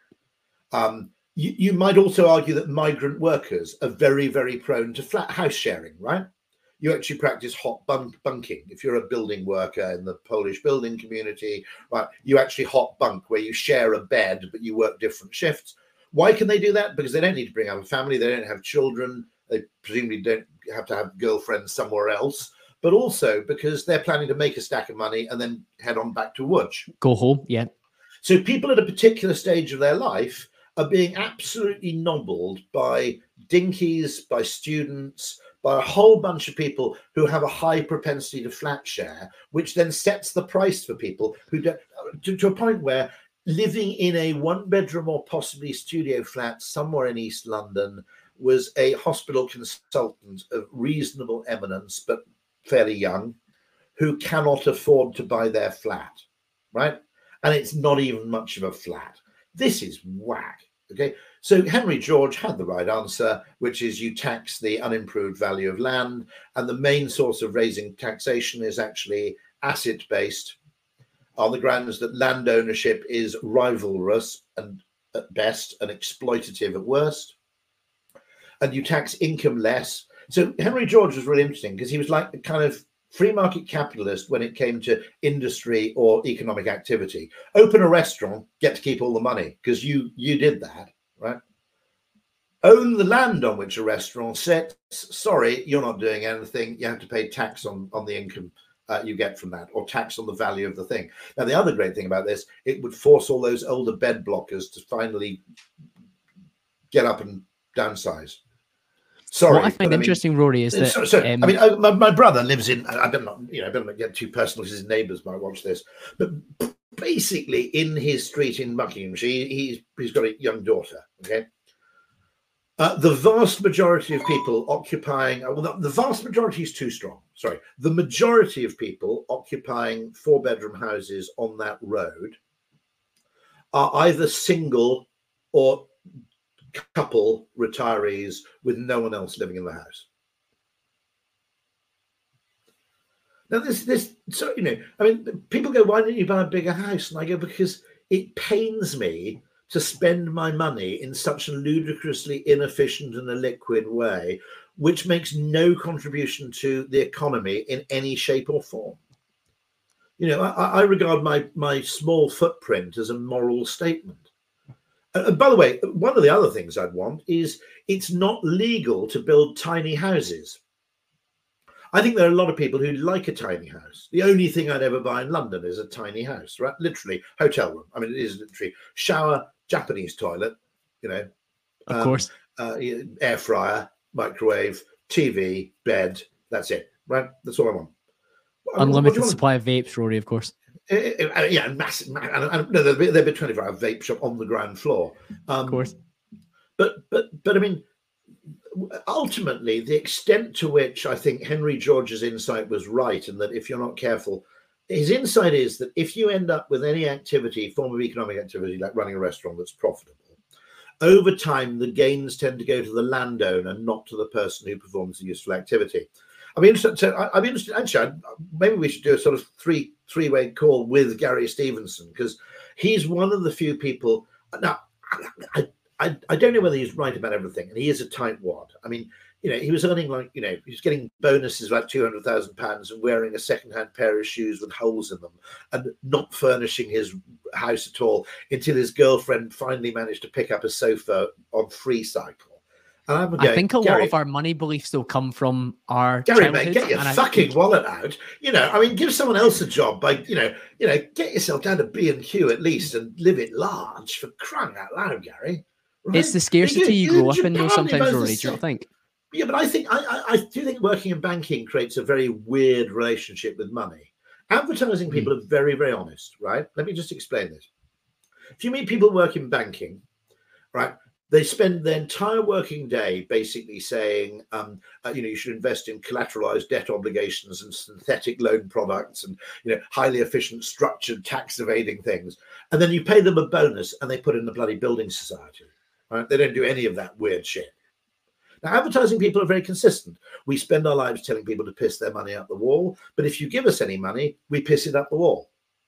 You might also argue that migrant workers are very, very prone to flat house sharing, right? You actually practice hot bunking. If you're a building worker in the Polish building community, right, you actually hot bunk where you share a bed, but you work different shifts. Why can they do that? Because they don't need to bring up a family. They don't have children. They presumably don't have to have girlfriends somewhere else. But also because they're planning to make a stack of money and then head on back to Łódź. Go home, yeah. So people at a particular stage of their life are being absolutely nobbled by dinkies, by students, by a whole bunch of people who have a high propensity to flat share, which then sets the price for people who don't, to a point where living in a 1-bedroom or possibly studio flat somewhere in East London was a hospital consultant of reasonable eminence, but fairly young, who cannot afford to buy their flat, right? And it's not even much of a flat. This is whack, okay? So Henry George had the right answer, which is you tax the unimproved value of land, and the main source of raising taxation is actually asset-based on the grounds that land ownership is rivalrous and at best and exploitative at worst, and you tax income less. So Henry George was really interesting because he was like a kind of free market capitalist when it came to industry or economic activity. Open a restaurant, get to keep all the money because you did that, right? Own the land on which a restaurant sits. Sorry, you're not doing anything. You have to pay tax on the income you get from that, or tax on the value of the thing. Now, the other great thing about this, it would force all those older bed blockers to finally get up and downsize. Sorry, what I find interesting, Rory, is that my brother lives in. I better not get too personal because his neighbours might watch this. But basically, in his street in Buckinghamshire, he's got a young daughter. Okay, the vast majority of people occupying the vast majority is too strong. Sorry, the majority of people occupying 4-bedroom houses on that road are either single or couple retirees with no one else living in the house. Now people go, why don't you buy a bigger house? And I go, because it pains me to spend my money in such a ludicrously inefficient and illiquid way, which makes no contribution to the economy in any shape or form. I regard my small footprint as a moral statement. And by the way, one of the other things I'd want is it's not legal to build tiny houses. I think there are a lot of people who like a tiny house. The only thing I'd ever buy in London is a tiny house, right? Literally, hotel room. I mean, it is literally shower, Japanese toilet, you know, Of course. air fryer, microwave, TV, bed. That's it, right? That's all I want. Unlimited supply of vapes, Rory, of course. Yeah, massive. No, there'll be a 24-hour vape shop on the ground floor. Of course. But I mean, ultimately, the extent to which I think Henry George's insight was right, and that if you're not careful, his insight is that if you end up with any activity, form of economic activity, like running a restaurant that's profitable, over time, the gains tend to go to the landowner, not to the person who performs the useful activity. I'd be interested. Actually, maybe we should do a sort of three-way call with Gary Stevenson, because he's one of the few people. Now, I don't know whether he's right about everything, and he is a tightwad. I mean, you know, he was earning he was getting bonuses like £200,000 and wearing a second-hand pair of shoes with holes in them and not furnishing his house at all until his girlfriend finally managed to pick up a sofa on Free Cycle. And I think a lot of our money beliefs still come from our Gary, mate, get your fucking wallet out. You know, I mean, give someone else a job by, you know, get yourself down to B&Q at least and live it large, for crying out loud, Gary. Right? It's the scarcity you grow up in, though, sometimes, Rory, do you not think? Yeah, but I do think working in banking creates a very weird relationship with money. Advertising people are very, very honest, right? Let me just explain this. If you meet people who work in banking, right, they spend their entire working day basically saying, you should invest in collateralized debt obligations and synthetic loan products and, highly efficient structured tax evading things. And then you pay them a bonus and they put in the bloody building society. Right? They don't do any of that weird shit. Now, advertising people are very consistent. We spend our lives telling people to piss their money up the wall. But if you give us any money, we piss it up the wall.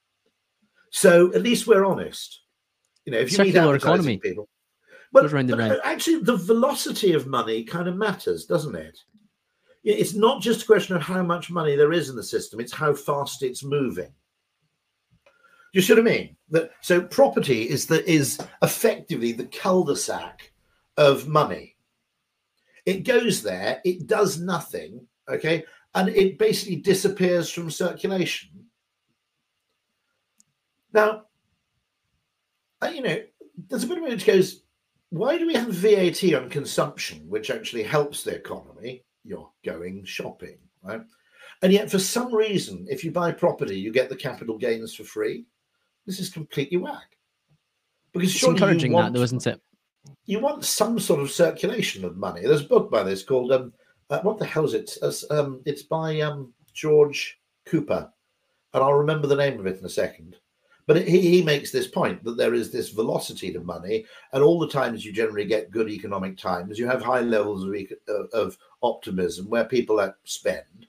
So at least we're honest. If you meet advertising people. But actually, the velocity of money kind of matters, doesn't it? It's not just a question of how much money there is in the system. It's how fast it's moving. You see what I mean? So property is effectively the cul-de-sac of money. It goes there, it does nothing, okay? And it basically disappears from circulation. Now, there's a bit of it which goes, why do we have VAT on consumption, which actually helps the economy? You're going shopping, right? And yet, for some reason, if you buy property, you get the capital gains for free. This is completely whack. Because it's encouraging that, though, isn't it? You want some sort of circulation of money. There's a book by this called what the hell is it? It's by George Cooper, and I'll remember the name of it in a second. But he makes this point that there is this velocity to money, and all the times you generally get good economic times, you have high levels of optimism where people spend.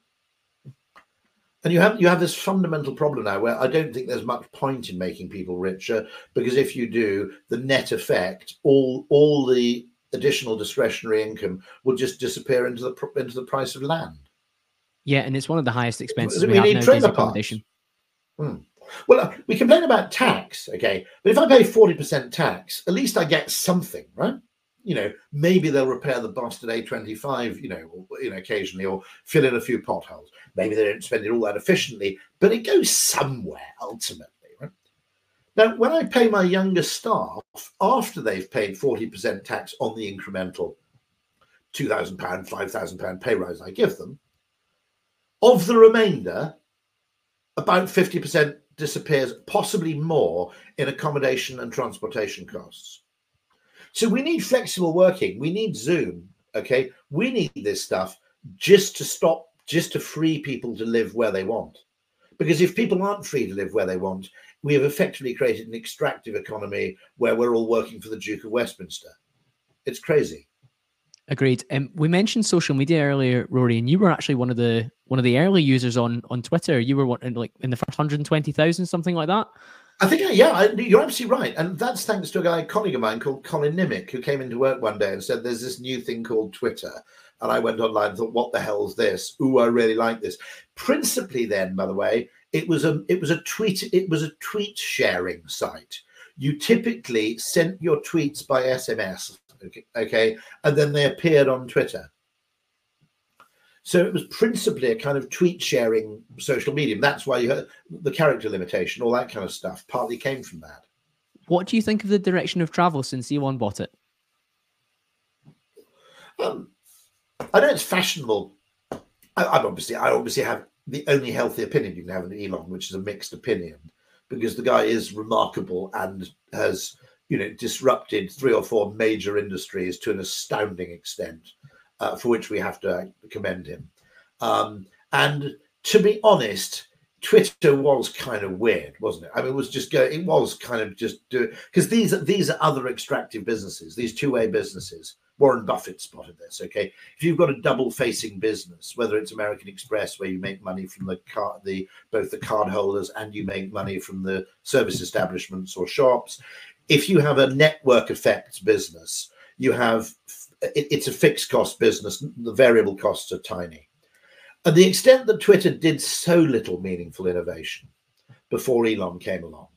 And you have this fundamental problem now where I don't think there's much point in making people richer, because if you do, the net effect, all the additional discretionary income will just disappear into the price of land. Yeah, and it's one of the highest expenses we have nowadays, accommodation. Well, we complain about tax, okay, but if I pay 40% tax, at least I get something, right? Maybe they'll repair the bastard A25, occasionally, or fill in a few potholes. Maybe they don't spend it all that efficiently, but it goes somewhere ultimately, right? Now, when I pay my younger staff, after they've paid 40% tax on the incremental £2,000, £5,000 pay rise I give them, of the remainder, about 50% disappears, possibly more, in accommodation and transportation costs. So we need flexible working. We need Zoom. Okay. We need this stuff just to free people to live where they want. Because if people aren't free to live where they want, we have effectively created an extractive economy where we're all working for the Duke of Westminster. It's crazy. Agreed. We mentioned social media earlier, Rory, and you were actually one of the early users on Twitter. You were in the first 120,000, something like that. I think, you're absolutely right. And that's thanks to a colleague of mine called Colin Nimick, who came into work one day and said, there's this new thing called Twitter. And I went online and thought, what the hell's this? Ooh, I really like this. Principally then, by the way, it was a tweet sharing site. You typically sent your tweets by SMS, okay, and then they appeared on Twitter. So it was principally a kind of tweet sharing social medium. That's why you had the character limitation, all that kind of stuff partly came from that. What do you think of the direction of travel since Elon bought it? I know it's fashionable. I obviously have the only healthy opinion you can have of Elon, which is a mixed opinion, because the guy is remarkable and has, disrupted 3 or 4 major industries to an astounding extent, for which we have to commend him. And to be honest, Twitter was kind of weird, wasn't it? I mean, it was kind of just doing, because these are other extractive businesses, these two-way businesses. Warren Buffett spotted this. Okay, if you've got a double-facing business, whether it's American Express, where you make money from both the card holders and you make money from the service establishments or shops, if you have a network effects business, it's a fixed cost business. The variable costs are tiny. And the extent that Twitter did so little meaningful innovation before Elon came along,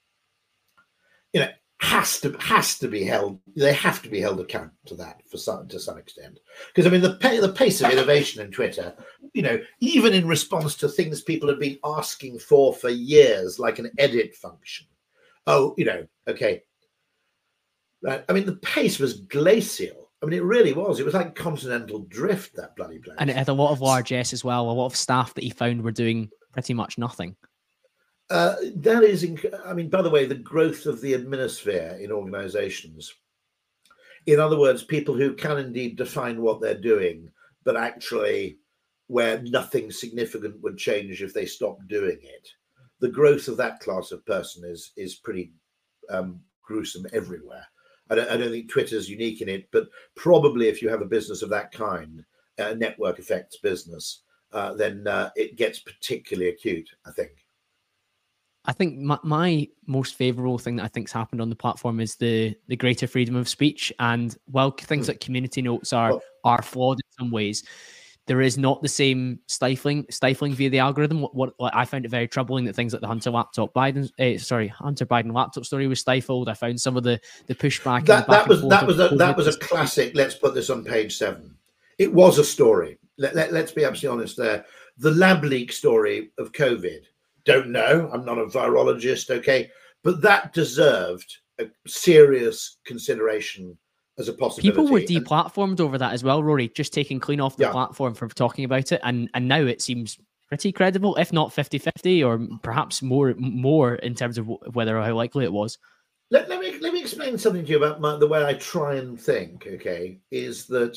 has to be held. They have to be held accountable to that to some extent. Because I mean, the pace of innovation in Twitter, even in response to things people have been asking for years, like an edit function. Oh, okay. Right. I mean, the pace was glacial. I mean, it really was. It was like continental drift, that bloody place. And it had a lot of largesse as well. A lot of staff that he found were doing pretty much nothing. That is, I mean, by the way, the growth of the adminosphere in organizations. In other words, people who can indeed define what they're doing, but actually where nothing significant would change if they stopped doing it. The growth of that class of person is pretty gruesome everywhere. I don't think Twitter's unique in it, but probably if you have a business of that kind, a network effects business, then it gets particularly acute, I think. I think my most favorable thing that I think's happened on the platform is the greater freedom of speech. And while things like community notes are flawed in some ways, there is not the same stifling via the algorithm. What I found it very troubling that things like the Hunter Biden laptop story was stifled. I found some of the pushback. That was a classic. Let's put this on page 7. It was a story. Let's be absolutely honest there. The lab leak story of COVID. Don't know. I'm not a virologist, okay, but that deserved a serious consideration as a possibility. People were deplatformed over that as well, Rory, just taken clean off the platform for talking about it, and now it seems pretty credible, if not 50-50, or perhaps more in terms of whether or how likely it was. Let me explain something to you about the way I try and think. Okay, is that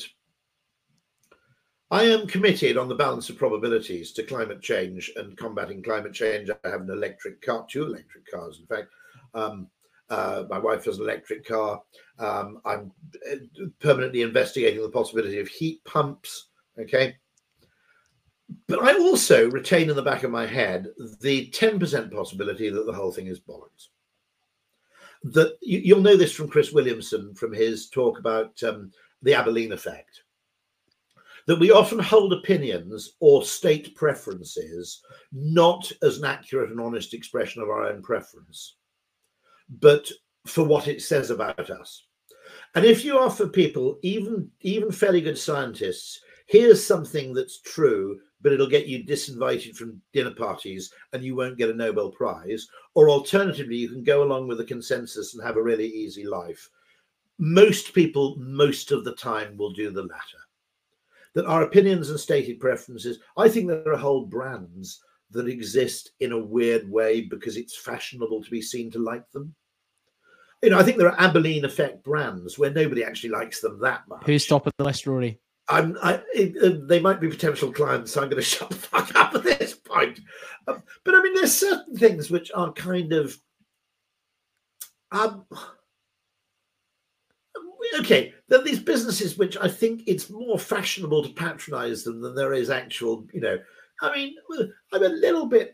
I am committed on the balance of probabilities to climate change and combating climate change. I have an electric car, 2 electric cars, in fact. My wife has an electric car. I'm permanently investigating the possibility of heat pumps. Okay. But I also retain in the back of my head the 10% possibility that the whole thing is bollocks. That you'll know this from Chris Williamson, from his talk about the Abilene effect. That we often hold opinions or state preferences not as an accurate and honest expression of our own preference, but for what it says about us. And if you offer people, even fairly good scientists, here's something that's true, but it'll get you disinvited from dinner parties and you won't get a Nobel Prize, or alternatively, you can go along with the consensus and have a really easy life. Most people, most of the time, will do the latter. That our opinions and stated preferences, I think there are whole brands that exist in a weird way because it's fashionable to be seen to like them. I think there are Abilene effect brands where nobody actually likes them that much. Who's top of the list, Rory? They might be potential clients, so I'm going to shut the fuck up at this point. But I mean, there's certain things which are kind of okay, there are these businesses which I think it's more fashionable to patronize them than there is actual, I mean, I'm a little bit,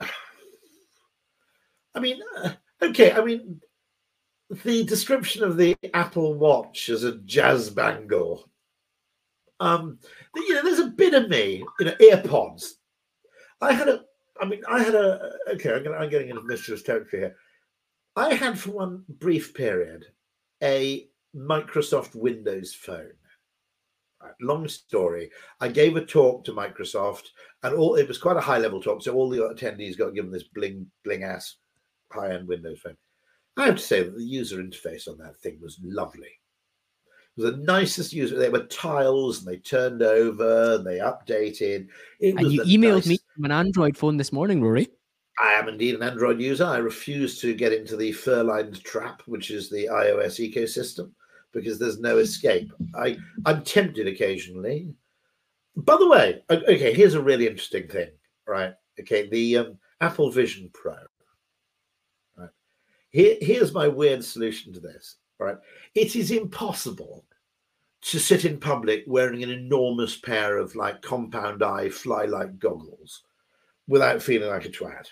okay, I mean, the description of the Apple Watch as a jazz bangle, there's a bit of me, AirPods. I'm getting into mischievous territory here. I had for one brief period a Microsoft Windows phone. Long story. I gave a talk to Microsoft, and it was quite a high level talk. So all the attendees got given this bling ass high end Windows phone. I have to say that the user interface on that thing was lovely. It was the nicest user. There were tiles, and they turned over, and they updated. And you emailed me from an Android phone this morning, Rory. I am indeed an Android user. I refuse to get into the fur-lined trap, which is the iOS ecosystem, because there's no escape. I'm tempted occasionally. By the way, okay, here's a really interesting thing, right? Okay, the Apple Vision Pro. Right, here's my weird solution to this. Right, it is impossible to sit in public wearing an enormous pair of like compound eye fly-like goggles without feeling like a twat.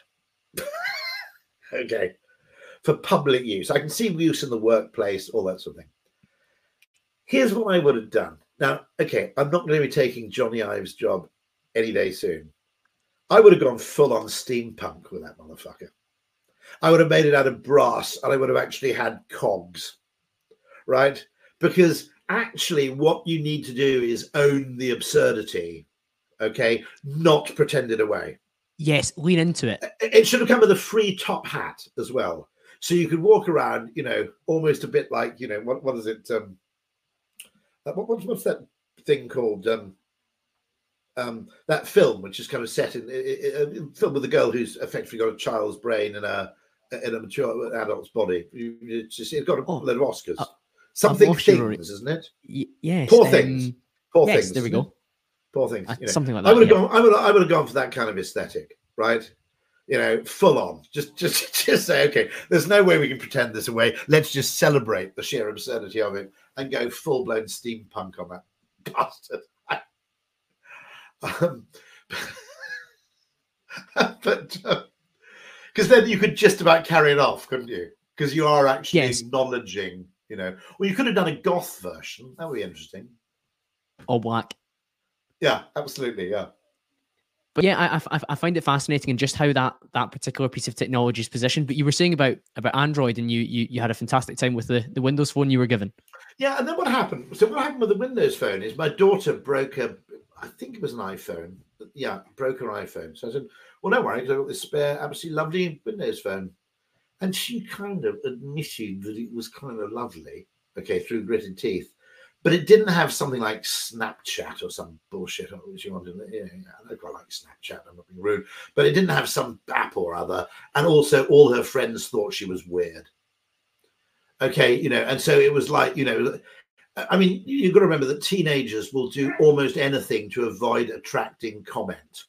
Okay, for public use. I can see use in the workplace, all that sort of thing. Here's what I would have done. Now, okay, I'm not going to be taking Johnny Ive's job any day soon. I would have gone full on steampunk with that motherfucker. I would have made it out of brass, and I would have actually had cogs, right? Because actually what you need to do is own the absurdity, okay? Not pretend it away. Yes, lean into it. It should have come with a free top hat as well. So you could walk around, you know, almost a bit like, you know, what is it? What's that thing called? That film, which is kind of set in a film with a girl who's effectively got a child's brain in a mature adult's body. It's got a load of Oscars. Something Things, isn't it? Yes. Poor Things. Poor yes, Things. There we go. Poor Things. You know. Something like that. I would have gone for that kind of aesthetic, right? You know, full on. Just say, okay, there's no way we can pretend this away. Let's just celebrate the sheer absurdity of it and go full blown steampunk on that bastard. But because then you could just about carry it off, couldn't you? Because you are actually acknowledging, you know. Well, you could have done a goth version. That would be interesting. All black. Yeah, absolutely. Yeah. But yeah, I find it fascinating and just how that particular piece of technology is positioned. But you were saying about Android, and you had a fantastic time with the Windows phone you were given. Yeah, and then what happened? So what happened with the Windows phone is my daughter broke I think it was an iPhone. Yeah, broke her iPhone. So I said, well, don't worry, because I've got this spare, absolutely lovely Windows phone. And she kind of admitted that it was kind of lovely, okay, through gritted teeth. But it didn't have something like Snapchat or some bullshit which you wanted. Yeah, I quite like Snapchat, I'm not being rude. But it didn't have some app or other. And also all her friends thought she was weird. Okay, you know, and so it was like, you know, I mean, you've got to remember that teenagers will do almost anything to avoid attracting comment.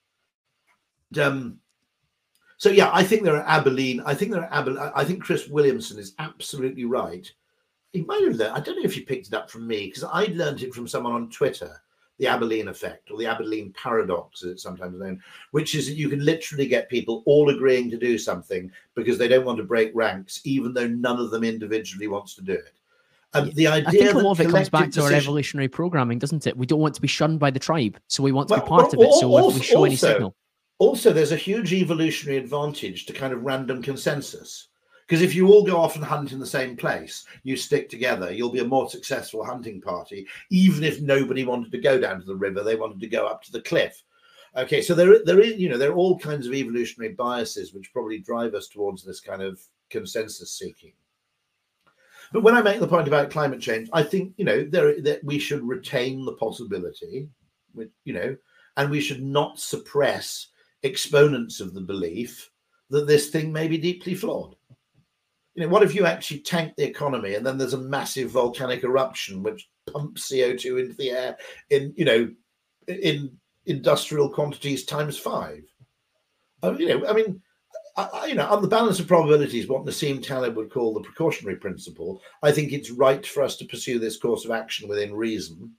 So yeah, I think there are Abilene. I think Chris Williamson is absolutely right. He might have learned. I don't know if he picked it up from me, because I learned it from someone on Twitter. The Abilene effect, or the Abilene paradox, as it's sometimes known, which is that you can literally get people all agreeing to do something because they don't want to break ranks, even though none of them individually wants to do it. The idea, I think a lot of it comes back to our evolutionary programming, doesn't it? We don't want to be shunned by the tribe, so we want to be part of it. So if we show any signal. Also, there's a huge evolutionary advantage to kind of random consensus. Because if you all go off and hunt in the same place, you stick together, you'll be a more successful hunting party, even if nobody wanted to go down to the river, they wanted to go up to the cliff. Okay, so there is, you know, there are all kinds of evolutionary biases which probably drive us towards this kind of consensus seeking. But when I make the point about climate change, I think, you know, that we should retain the possibility, you know, and we should not suppress exponents of the belief that this thing may be deeply flawed. You know, what if you actually tank the economy and then there's a massive volcanic eruption which pumps CO2 into the air in, you know, in industrial quantities times 5? You know, I mean, you know, on the balance of probabilities, what Nassim Taleb would call the precautionary principle, I think it's right for us to pursue this course of action within reason.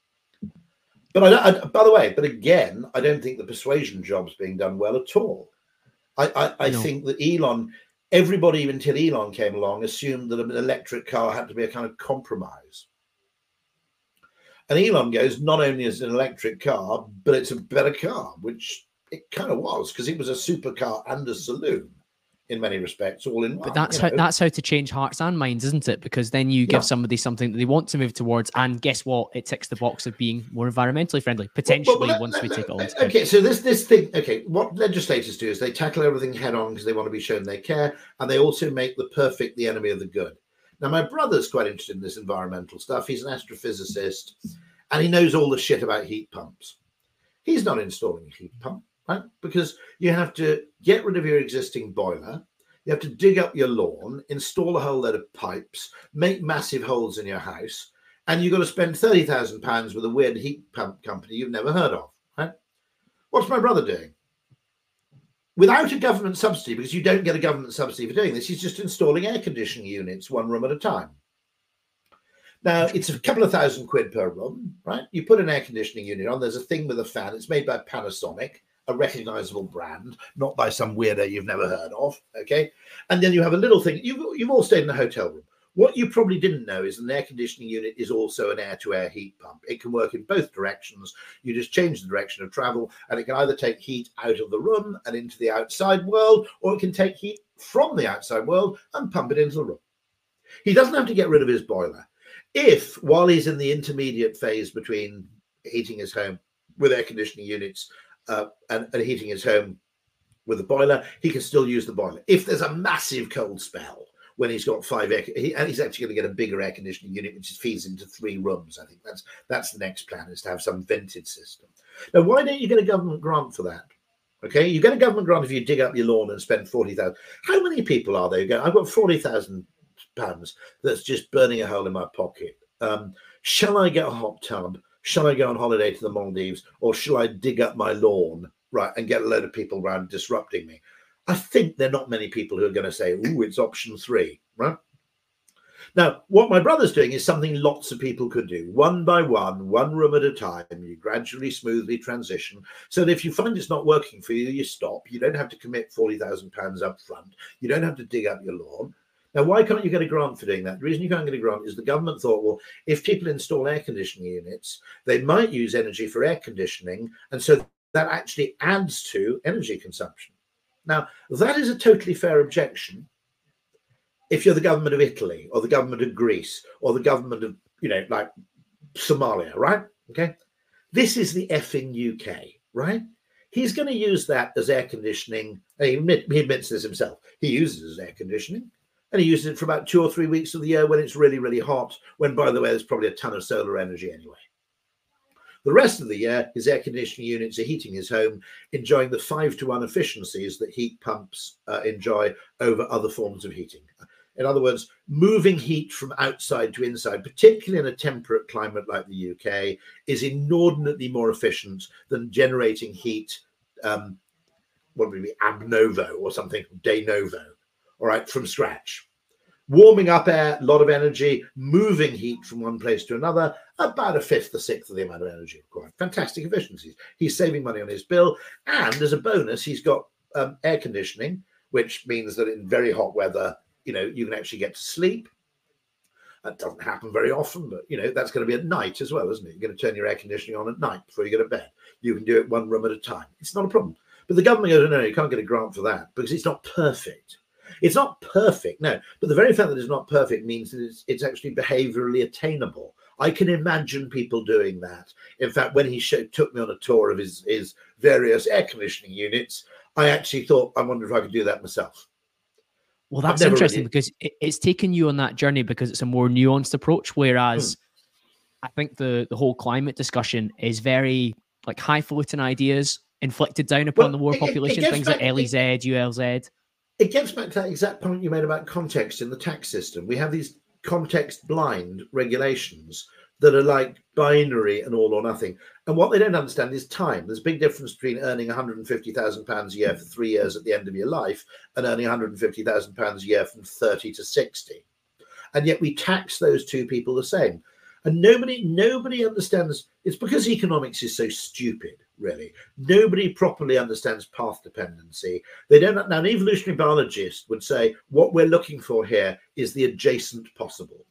But by the way, but again, I don't think the persuasion job's being done well at all. I think that everybody until Elon came along assumed that an electric car had to be a kind of compromise. And Elon goes, not only is it an electric car, but it's a better car, which it kind of was, because it was a supercar and a saloon. in many respects, all in one. But that's how to change hearts and minds, isn't it? Because then you give somebody something that they want to move towards, and guess what? It ticks the box of being more environmentally friendly, potentially, once we take it on. Okay, so this thing, okay, what legislators do is they tackle everything head on because they want to be shown they care, and they also make the perfect the enemy of the good. Now, my brother's quite interested in this environmental stuff. He's an astrophysicist, and he knows all the shit about heat pumps. He's not installing a heat pump, right? Because you have to get rid of your existing boiler. You have to dig up your lawn, install a whole load of pipes, make massive holes in your house, and you've got to spend £30,000 with a weird heat pump company you've never heard of, right? What's my brother doing? Without a government subsidy, because you don't get a government subsidy for doing this, he's just installing air conditioning units, one room at a time. Now, it's a couple of £1,000 per room, right? You put an air conditioning unit on, there's a thing with a fan. It's made by Panasonic, a recognizable brand, not by some weirdo you've never heard of, okay? And then you have a little thing. You've all stayed in a hotel room. What you probably didn't know is an air conditioning unit is also an air-to-air heat pump. It can work in both directions. You just change the direction of travel, and it can either take heat out of the room and into the outside world, or it can take heat from the outside world and pump it into the room. He doesn't have to get rid of his boiler. If, while he's in the intermediate phase between heating his home with air conditioning units and heating his home with a boiler, he can still use the boiler. If there's a massive cold spell when he's got and he's actually going to get a bigger air conditioning unit, which feeds into 3 rooms. I think that's the next plan, is to have some vented system. Now, why don't you get a government grant for that? Okay, you get a government grant if you dig up your lawn and spend 40,000. How many people are there who go, I've got £40,000 that's just burning a hole in my pocket. Shall I get a hot tub? Shall I go on holiday to the Maldives, or shall I dig up my lawn, right, and get a load of people around disrupting me? I think there are not many people who are going to say, ooh, it's option 3, right? Now, what my brother's doing is something lots of people could do. One by one room at a time, you gradually, smoothly transition, so that if you find it's not working for you, you stop. You don't have to commit £40,000 up front. You don't have to dig up your lawn. Now, why can't you get a grant for doing that? The reason you can't get a grant is the government thought, well, if people install air conditioning units, they might use energy for air conditioning, and so that actually adds to energy consumption. Now, that is a totally fair objection if you're the government of Italy or the government of Greece or the government of, like Somalia, right? Okay. This is the effing UK, right? He's going to use that as air conditioning. He admits this himself. He uses it as air conditioning. And he uses it for about 2 or 3 weeks of the year when it's really, really hot, when, by the way, there's probably a ton of solar energy anyway. The rest of the year, his air conditioning units are heating his home, enjoying the 5-to-1 efficiencies that heat pumps enjoy over other forms of heating. In other words, moving heat from outside to inside, particularly in a temperate climate like the UK, is inordinately more efficient than generating heat, what would it be, ab novo or something, de novo. All right, from scratch. Warming up air, a lot of energy, moving heat from one place to another, about 1/5 or 1/6 of the amount of energy required. Fantastic efficiencies. He's saving money on his bill. And as a bonus, he's got air conditioning, which means that in very hot weather, you can actually get to sleep. That doesn't happen very often, but, that's going to be at night as well, isn't it? You're going to turn your air conditioning on at night before you go to bed. You can do it 1 room at a time. It's not a problem. But the government goes, no, you can't get a grant for that because it's not perfect. It's not perfect, no, but the very fact that it's not perfect means that it's actually behaviorally attainable. I can imagine people doing that. In fact, when he took me on a tour of his various air conditioning units, I actually thought, I wonder if I could do that myself. Well, that's interesting because it's taken you on that journey because it's a more nuanced approach, whereas I think the whole climate discussion is very like highfalutin ideas inflicted down upon the war population, things like LEZ, ULZ. It gets back to that exact point you made about context in the tax system. We have these context-blind regulations that are like binary and all or nothing. And what they don't understand is time. There's a big difference between earning £150,000 a year for 3 years at the end of your life and earning £150,000 a year from 30 to 60. And yet we tax those two people the same. And nobody understands. It's because economics is so stupid, really. Nobody properly understands path dependency. They don't. Now, an evolutionary biologist would say what we're looking for here is the adjacent possible.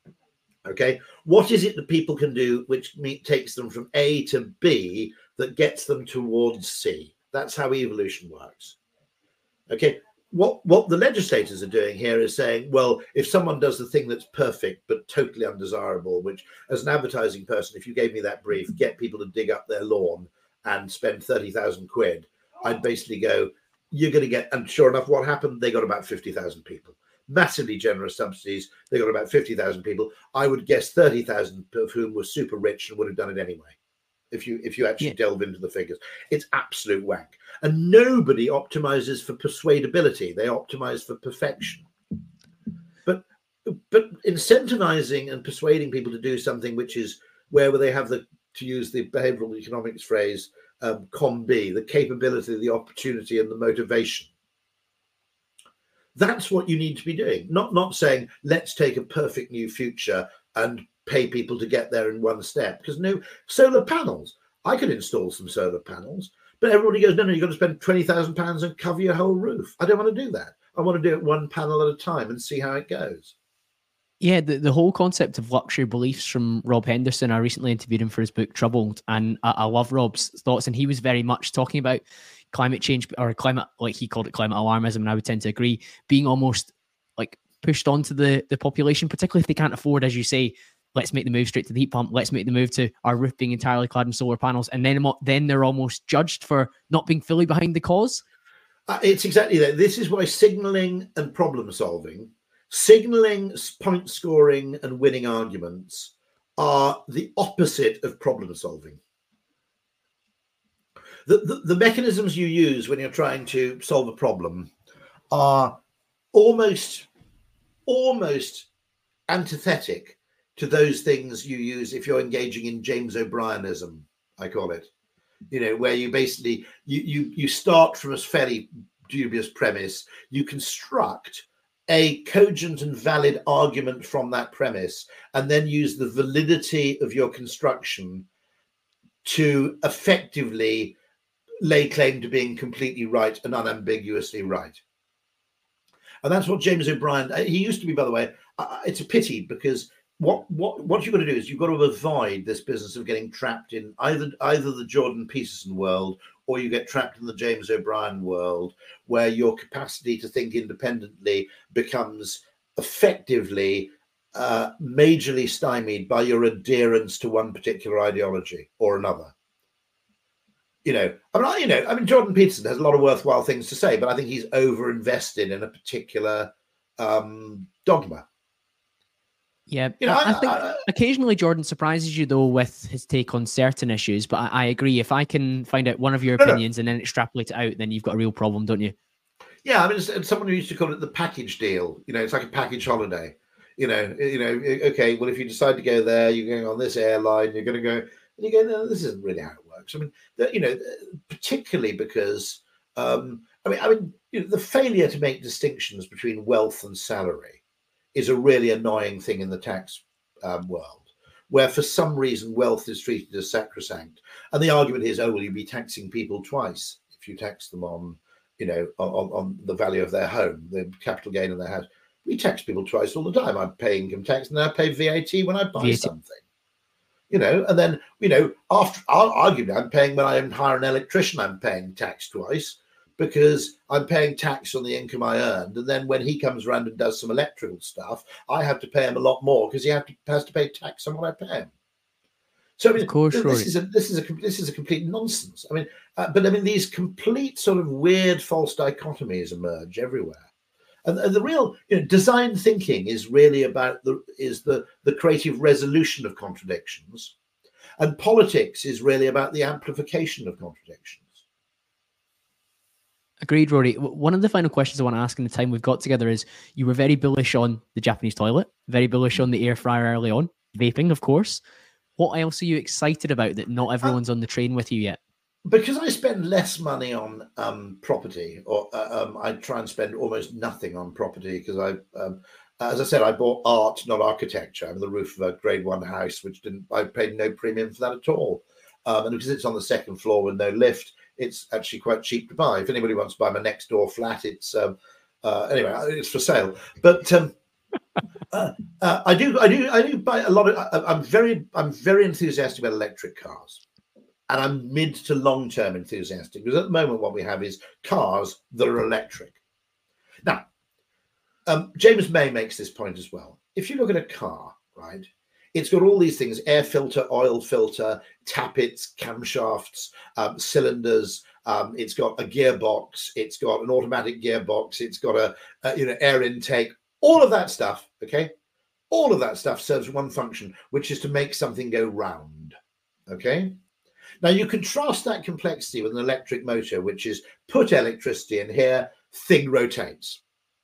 Okay, what is it that people can do which takes them from A to B that gets them towards C? That's how evolution works. Okay, what the legislators are doing here is saying, well, if someone does the thing that's perfect but totally undesirable, which as an advertising person, if you gave me that brief, get people to dig up their lawn and spend 30,000 quid, I'd basically go, you're going to get, and sure enough, what happened? They got about 50,000 people. Massively generous subsidies. They got about 50,000 people. I would guess 30,000 of whom were super rich and would have done it anyway. If you actually delve into the figures, it's absolute wank. And nobody optimizes for persuadability. They optimize for perfection. But incentivizing and persuading people to do something which is where they have the, to use the behavioral economics phrase, COM-B, the capability, the opportunity, and the motivation. That's what you need to be doing. Not saying, let's take a perfect new future and pay people to get there in one step. Because no, solar panels, I could install some solar panels, but everybody goes, no, you've got to spend £20,000 and cover your whole roof. I don't want to do that. I want to do it one panel at a time and see how it goes. Yeah, the whole concept of luxury beliefs from Rob Henderson. I recently interviewed him for his book Troubled, and I love Rob's thoughts. And he was very much talking about climate change, or climate, like he called it, climate alarmism, and I would tend to agree, being almost like pushed onto the population, particularly if they can't afford, as you say, let's make the move straight to the heat pump, let's make the move to our roof being entirely clad in solar panels, and then they're almost judged for not being fully behind the cause. It's exactly that. This is why signalling and problem solving, signaling, point scoring, and winning arguments are the opposite of problem solving. The mechanisms you use when you're trying to solve a problem are almost antithetic to those things you use if you're engaging in James O'Brienism, I call it. You know, where you basically you start from a fairly dubious premise, you construct a cogent and valid argument from that premise, and then use the validity of your construction to effectively lay claim to being completely right and unambiguously right. And that's what James O'Brien, he used to be, by the way. It's a pity, because what you've got to do is you've got to avoid this business of getting trapped in either the Jordan Peterson world, or you get trapped in the James O'Brien world, where your capacity to think independently becomes effectively majorly stymied by your adherence to one particular ideology or another. I mean, Jordan Peterson has a lot of worthwhile things to say, but I think he's over-invested in a particular dogma. Yeah, I think occasionally Jordan surprises you, though, with his take on certain issues. But I agree. If I can find out one of your opinions and then extrapolate it out, then you've got a real problem, don't you? Yeah, I mean, it's someone who used to call it the package deal. It's like a package holiday. Okay, well, if you decide to go there, you're going on this airline, you're going to go, and you go, no, this isn't really how it works. I mean, particularly because, the failure to make distinctions between wealth and salary is a really annoying thing in the tax world, where for some reason wealth is treated as sacrosanct. And the argument is, oh, well, you'd be taxing people twice if you tax them on the value of their home, the capital gain of their house. We tax people twice all the time. I pay income tax and I pay VAT when I buy something. And then, after arguably I'm paying when I hire an electrician, I'm paying tax twice, because I'm paying tax on the income I earned. And then when he comes around and does some electrical stuff, I have to pay him a lot more because he has to pay tax on what I pay him. So I mean, of course, this is a complete nonsense. I mean, these complete sort of weird false dichotomies emerge everywhere. And the real design thinking is really about the creative resolution of contradictions, and politics is really about the amplification of contradictions. Agreed, Rory. One of the final questions I want to ask in the time we've got together is, you were very bullish on the Japanese toilet, very bullish on the air fryer early on, vaping, of course. What else are you excited about that not everyone's on the train with you yet? Because I spend less money on property, or I try and spend almost nothing on property, because as I said, I bought art, not architecture. I'm the roof of a grade 1 house, I paid no premium for that at all. And because it's on the second floor with no lift, it's actually quite cheap to buy. If anybody wants to buy my next door flat, it's anyway, it's for sale. But I do buy a lot of. I'm very enthusiastic about electric cars, and I'm mid to long term enthusiastic, because at the moment what we have is cars that are electric. James May makes this point as well. If you look at a car, right, it's got all these things: air filter, oil filter, tappets, camshafts, cylinders. It's got a gearbox. It's got an automatic gearbox. It's got a air intake. All of that stuff. Okay, all of that stuff serves one function, which is to make something go round. Okay. Now you contrast that complexity with an electric motor, which is put electricity in here, thing rotates.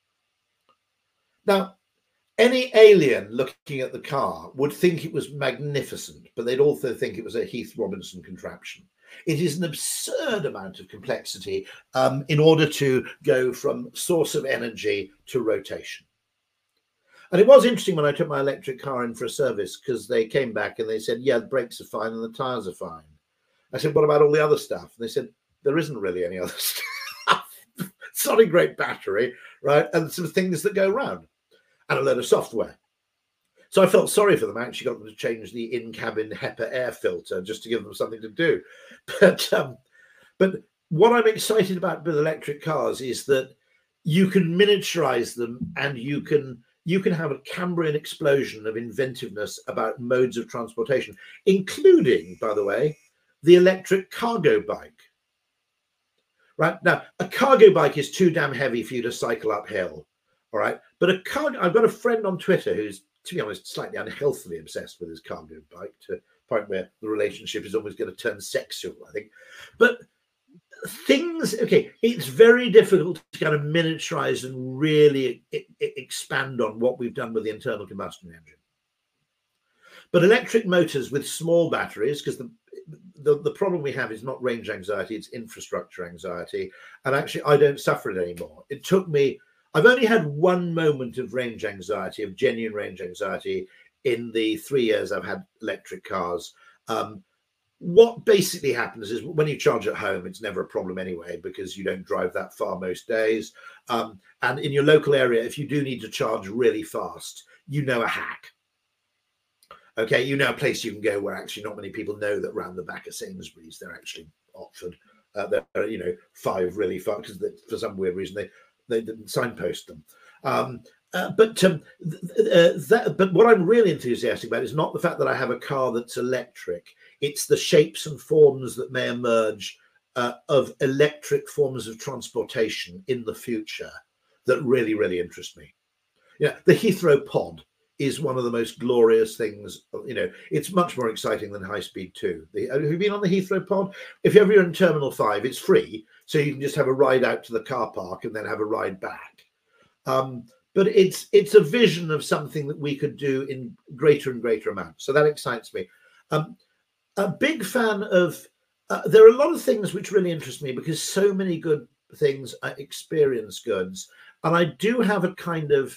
Now, any alien looking at the car would think it was magnificent, but they'd also think it was a Heath Robinson contraption. It is an absurd amount of complexity in order to go from source of energy to rotation. And it was interesting when I took my electric car in for a service, because they came back and they said, yeah, the brakes are fine and the tires are fine. I said, what about all the other stuff? And they said, there isn't really any other stuff. It's not a great battery, right? And some things that go around and a load of software. So I felt sorry for them. I actually got them to change the in-cabin HEPA air filter just to give them something to do. But what I'm excited about with electric cars is that you can miniaturize them, and you can have a Cambrian explosion of inventiveness about modes of transportation, including, by the way, the electric cargo bike. Right now, a cargo bike is too damn heavy for you to cycle uphill. All right, but I've got a friend on Twitter who's, to be honest, slightly unhealthily obsessed with his cargo bike, to a point where the relationship is almost going to turn sexual, I think. But it's very difficult to kind of miniaturize and really expand on what we've done with the internal combustion engine. But electric motors with small batteries, because the problem we have is not range anxiety, it's infrastructure anxiety. And actually, I don't suffer it anymore. It took me, I've only had one moment of range anxiety, of genuine range anxiety, in the 3 years I've had electric cars. What basically happens is when you charge at home, it's never a problem anyway, because you don't drive that far most days. And in your local area, if you do need to charge really fast, you know a hack. Okay, you know a place you can go where actually not many people know that round the back of Sainsbury's, they're actually Oxford. There are 5 really far, because for some weird reason they didn't signpost them. But what I'm really enthusiastic about is not the fact that I have a car that's electric. It's the shapes and forms that may emerge of electric forms of transportation in the future that really, really interest me. Yeah, the Heathrow pod is one of the most glorious things. It's much more exciting than High Speed 2. Have you been on the Heathrow pod? If ever you're in Terminal 5, it's free, so you can just have a ride out to the car park and then have a ride back. But it's a vision of something that we could do in greater and greater amounts. So that excites me. A big fan of, there are a lot of things which really interest me, because so many good things are experience goods. And I do have a kind of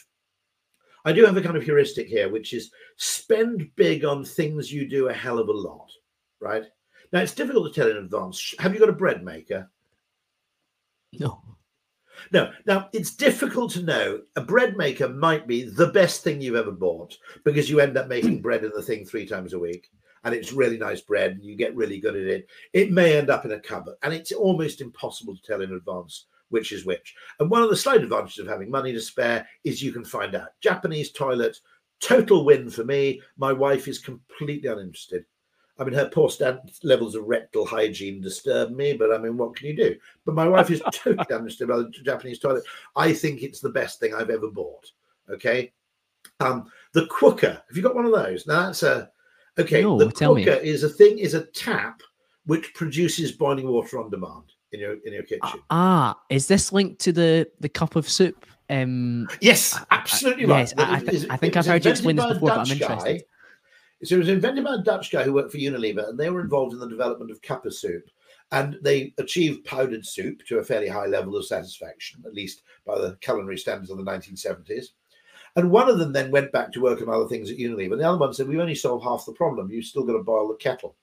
heuristic here, which is spend big on things you do a hell of a lot, right? Now, it's difficult to tell in advance. Have you got a bread maker? No. No. Now, it's difficult to know. A bread maker might be the best thing you've ever bought, because you end up making bread in the thing 3 times a week, and it's really nice bread and you get really good at it. It may end up in a cupboard, and it's almost impossible to tell in advance which is which. And one of the slight advantages of having money to spare is you can find out. Japanese toilet, total win for me. My wife is completely uninterested. I mean, her poor levels of rectal hygiene disturb me, but I mean, what can you do? But my wife is totally uninterested about the Japanese toilet. I think it's the best thing I've ever bought. Okay. The Quooker. Have you got one of those? Now that's okay. No, the Quooker is a tap which produces boiling water on demand in your kitchen. Is this linked to the cup of soup? Yes, absolutely right. Yes, I think I've heard you explain this before, but I'm interested. So it was invented by a Dutch guy who worked for Unilever, and they were involved in the development of cup of soup. And they achieved powdered soup to a fairly high level of satisfaction, at least by the culinary standards of the 1970s. And one of them then went back to work on other things at Unilever. And the other one said, we've only solved half the problem. You've still got to boil the kettle.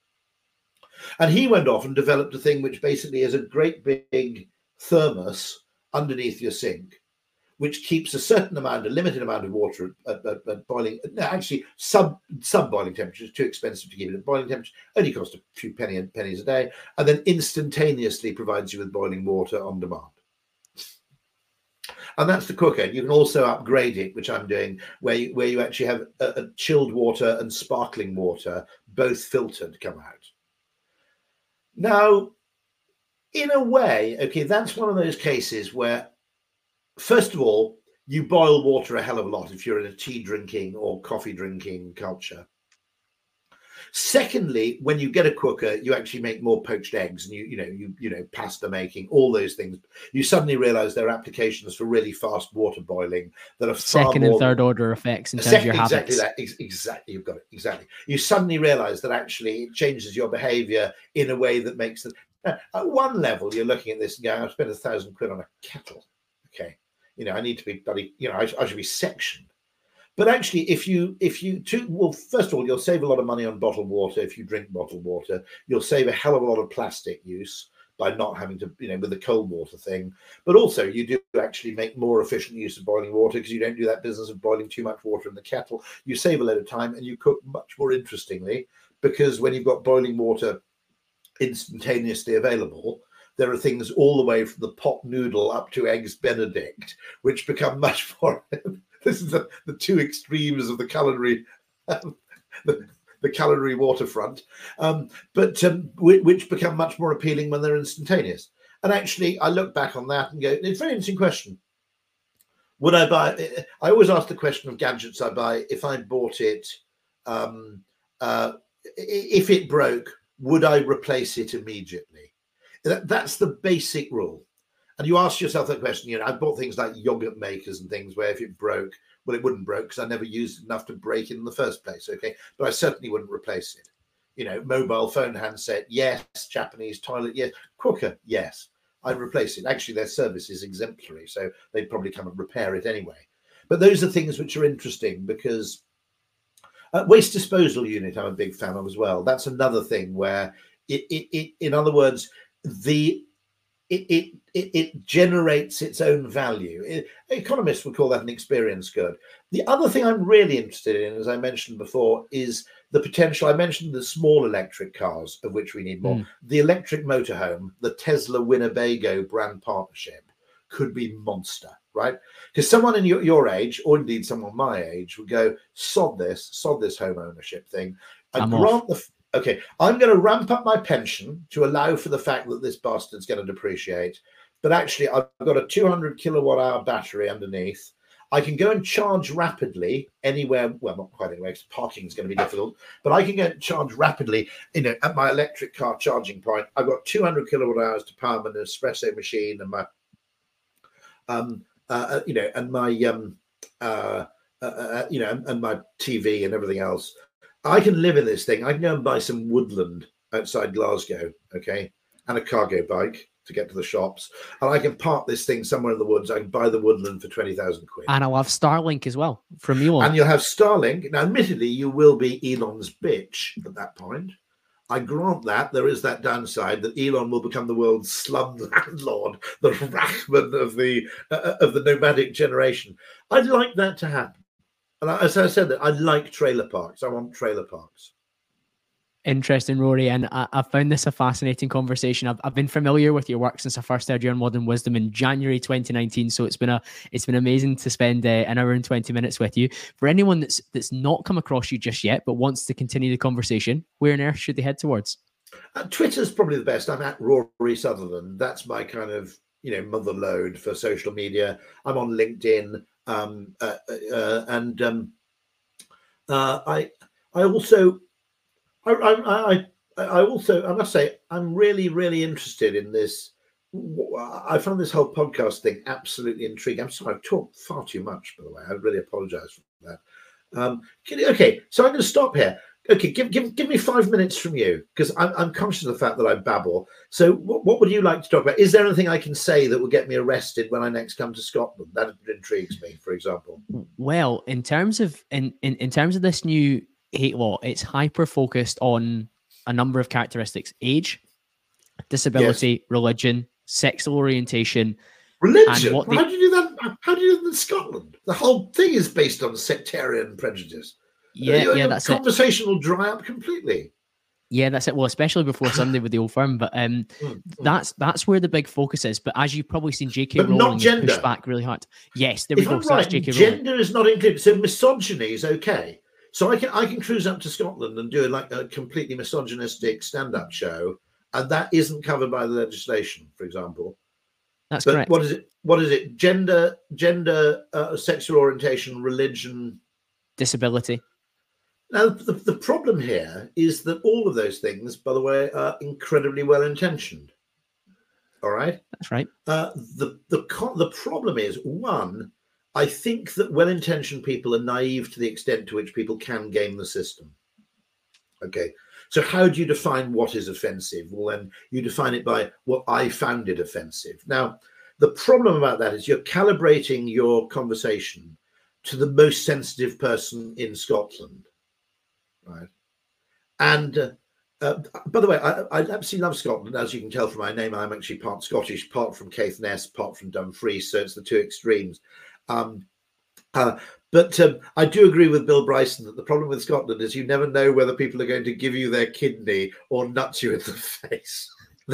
And he went off and developed a thing which basically is a great big thermos underneath your sink, which keeps a limited amount of water at boiling. No, actually, sub boiling temperature is too expensive to keep it at boiling temperature. Only costs a few pennies a day, and then instantaneously provides you with boiling water on demand. And that's the cooker. You can also upgrade it, which I'm doing, where you actually have a chilled water and sparkling water, both filtered, come out. Now, in a way, okay, that's one of those cases where, first of all, you boil water a hell of a lot if you're in a tea drinking or coffee drinking culture. Secondly, when you get a cooker, you actually make more poached eggs, and you know pasta making, all those things. You suddenly realize there are applications for really fast water boiling that are far second more and third order effects in terms of your exactly habits. Exactly, you've got it. Exactly. You suddenly realize that actually it changes your behavior in a way that makes it. At one level, you're looking at this and going, I've spent £1,000 on a kettle. Okay, you know, I need to be bloody. You know, I should be sectioned. But actually, well, first of all, you'll save a lot of money on bottled water if you drink bottled water. You'll save a hell of a lot of plastic use by not having to, you know, with the cold water thing. But also, you do actually make more efficient use of boiling water because you don't do that business of boiling too much water in the kettle. You save a lot of time and you cook much more interestingly, because when you've got boiling water instantaneously available, there are things all the way from the pot noodle up to eggs Benedict, which become much more. This is the two extremes of the culinary, the culinary waterfront, which become much more appealing when they're instantaneous. And actually, I look back on that and go, it's a very interesting question. Would I buy? I always ask the question of gadgets I buy. If I bought it, if it broke, would I replace it immediately? That's the basic rule. And you ask yourself that question. You know, I bought things like yogurt makers and things where if it broke, well, it wouldn't break because I never used it enough to break it in the first place. Okay, but I certainly wouldn't replace it. You know, mobile phone handset, yes. Japanese toilet, yes. Cooker, yes. I'd replace it. Actually, their service is exemplary, so they'd probably come and repair it anyway. But those are things which are interesting because waste disposal unit, I'm a big fan of as well. That's another thing where it in other words, it generates its own value. Economists would call that an experience good. The other thing I'm really interested in, as I mentioned before, is the potential. I mentioned the small electric cars, of which we need more. The electric motorhome, the Tesla Winnebago brand partnership, could be monster, right? Because someone in your age, or indeed someone my age, would go, sod this home ownership thing. Okay, I'm going to ramp up my pension to allow for the fact that this bastard's going to depreciate. But actually, I've got a 200 kilowatt hour battery underneath. I can go and charge rapidly anywhere. Well, not quite anywhere, because parking is going to be difficult. But I can go and charge rapidly, you know, at my electric car charging point. I've got 200 kilowatt hours to power my espresso machine and my, you know, and my, you know, and my TV and everything else. I can live in this thing. I can go and buy some woodland outside Glasgow, okay, and a cargo bike to get to the shops. And I can park this thing somewhere in the woods. I can buy the woodland for 20,000 quid. And I'll have Starlink as well from Elon. And you'll have Starlink. Now, admittedly, you will be Elon's bitch at that point. I grant that. There is that downside that Elon will become the world's slum landlord, the Rahman of the nomadic generation. I'd like that to happen. And as I said, that I like trailer parks. I want trailer parks. Interesting, Rory. And I found this a fascinating conversation. I've been familiar with your work since I first heard you on Modern Wisdom in January 2019. So it's been amazing to spend an hour and 20 minutes with you. For anyone that's not come across you just yet, but wants to continue the conversation, where on earth should they head towards? Twitter's probably the best. I'm at Rory Sutherland. That's my kind of, you know, mother lode for social media. I'm on LinkedIn. I must say, I'm really, really interested in this. I found this whole podcast thing absolutely intriguing. I'm sorry, I've talked far too much, by the way. I really apologize for that. Okay, so I'm going to stop here. Okay, give me 5 minutes from you, because I'm conscious of the fact that I babble. So what would you like to talk about? Is there anything I can say that will get me arrested when I next come to Scotland? That intrigues me, for example. Well, in terms of this new hate law, it's hyper focused on a number of characteristics: age, disability, religion, sexual orientation. Religion? How do you do that? How do you do that in Scotland? The whole thing is based on sectarian prejudice. Yeah, that's conversation will dry up completely. Yeah, that's it. Well, especially before Sunday with the Old Firm, but that's where the big focus is. But as you've probably seen, J.K. But not Rowling has pushed gender. back really hard. Yes, there we If go. I'm So that's right, J.K. Rowling. gender is not included. So misogyny is okay. So I can cruise up to Scotland and do like a completely misogynistic stand-up show, and that isn't covered by the legislation, for example. That's But correct. what is it? What is it? Gender, sexual orientation, religion, disability. Now, the problem here is that all of those things, by the way, are incredibly well-intentioned. All right? That's right. The problem is, one, I think that well-intentioned people are naive to the extent to which people can game the system. Okay, so how do you define what is offensive? Well, then you define it by what I found it offensive. Now, the problem about that is you're calibrating your conversation to the most sensitive person in Scotland. Right. And by the way, I absolutely love Scotland. As you can tell from my name, I'm actually part Scottish, part from Caithness, part from Dumfries. So it's the two extremes. But I do agree with Bill Bryson that the problem with Scotland is you never know whether people are going to give you their kidney or nut you in the face.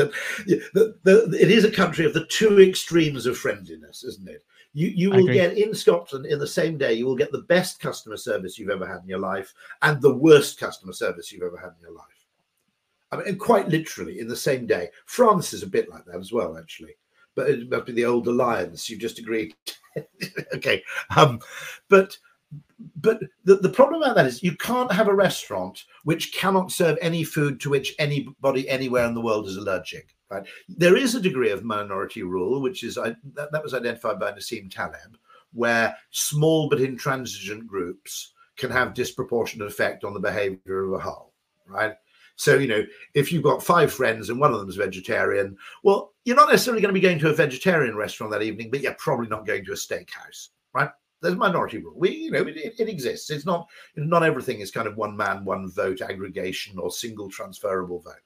It is a country of the two extremes of friendliness, isn't it? You will get in Scotland in the same day, you will get the best customer service you've ever had in your life and the worst customer service you've ever had in your life. I mean, quite literally in the same day. France is a bit like that as well, actually. But it must be the old alliance. You just agreed. Okay. But the problem about that is you can't have a restaurant which cannot serve any food to which anybody anywhere in the world is allergic. Right? There is a degree of minority rule, which is that was identified by Nassim Taleb, where small but intransigent groups can have disproportionate effect on the behavior of a whole. Right? So, you know, if you've got 5 friends and one of them is vegetarian, well, you're not necessarily going to be going to a vegetarian restaurant that evening, but you're probably not going to a steakhouse. Right? There's a minority rule. It exists. It's not everything is kind of one man, one vote aggregation or single transferable vote.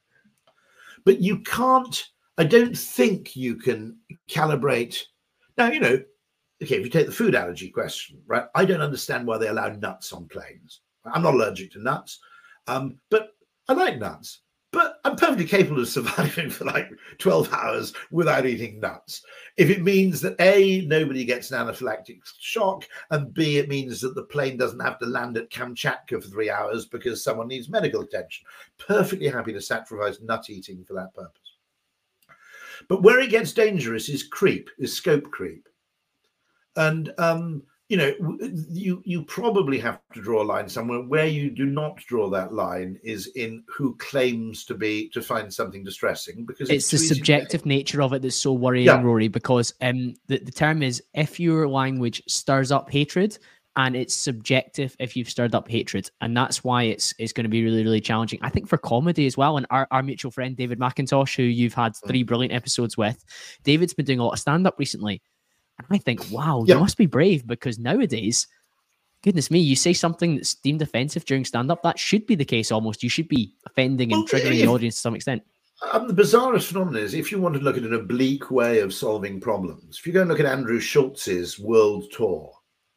But you can't, I don't think you can calibrate. Now, you know, okay, if you take the food allergy question, right? I don't understand why they allow nuts on planes. I'm not allergic to nuts, but I like nuts. But I'm perfectly capable of surviving for like 12 hours without eating nuts. If it means that A, nobody gets an anaphylactic shock, and B, it means that the plane doesn't have to land at Kamchatka for 3 hours because someone needs medical attention. Perfectly happy to sacrifice nut eating for that purpose. But where it gets dangerous is scope creep. And, you know, you probably have to draw a line somewhere. Where you do not draw that line is in who claims to find something distressing, because it's the subjective nature of it that's so worrying, Rory, because the term is if your language stirs up hatred, and it's subjective if you've stirred up hatred, and that's why it's going to be really, really challenging. I think for comedy as well, and our mutual friend David McIntosh, who you've had 3 brilliant episodes with, David's been doing a lot of stand-up recently. I think, wow, you must be brave, because nowadays, goodness me, you say something that's deemed offensive during stand-up, that should be the case almost. You should be offending and triggering the audience to some extent. The bizarrest phenomenon is, if you want to look at an oblique way of solving problems, if you go and look at Andrew Schultz's world tour,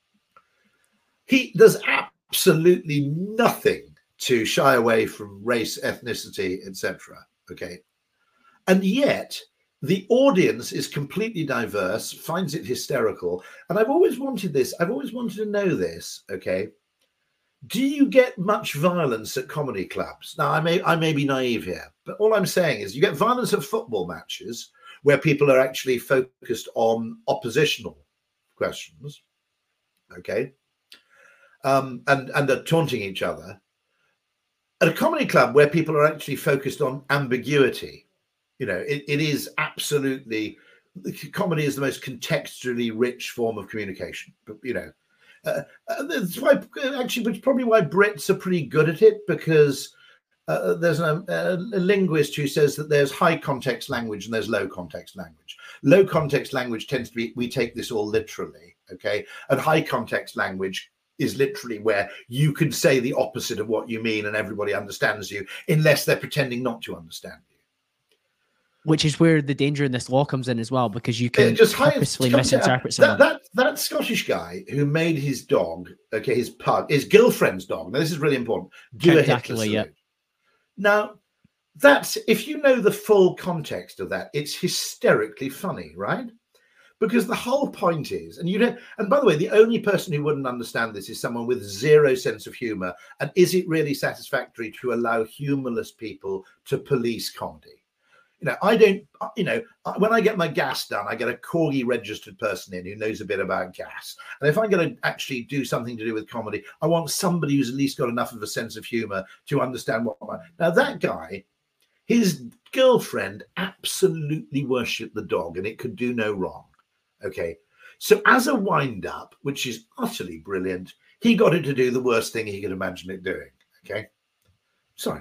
he does absolutely nothing to shy away from race, ethnicity, etc. Okay, and yet the audience is completely diverse, finds it hysterical. And I've always wanted this. I've always wanted to know this. Okay. Do you get much violence at comedy clubs? Now, I may be naive here, but all I'm saying is you get violence at football matches where people are actually focused on oppositional questions. Okay. And are taunting each other. At a comedy club where people are actually focused on ambiguity. You know, it is absolutely, comedy is the most contextually rich form of communication. But, you know, that's why, actually, which is probably why Brits are pretty good at it, because there's a linguist who says that there's high context language and there's low context language. Low context language tends to be, we take this all literally, okay? And high context language is literally where you can say the opposite of what you mean and everybody understands you, unless they're pretending not to understand you. Which is where the danger in this law comes in as well, because you can just purposefully misinterpret someone. That Scottish guy who made his dog, okay, his girlfriend's dog. Now, this is really important. Do a Hitler salute. Now, that's, if you know the full context of that, it's hysterically funny, right? Because the whole point is, and you don't, and by the way, the only person who wouldn't understand this is someone with zero sense of humor. And is it really satisfactory to allow humorless people to police comedy? I don't, when I get my gas done, I get a Corgi registered person in who knows a bit about gas. And if I'm going to actually do something to do with comedy, I want somebody who's at least got enough of a sense of humor to understand now that guy, his girlfriend absolutely worshipped the dog and it could do no wrong. Okay. So as a wind up, which is utterly brilliant, he got it to do the worst thing he could imagine it doing. Okay. Sorry.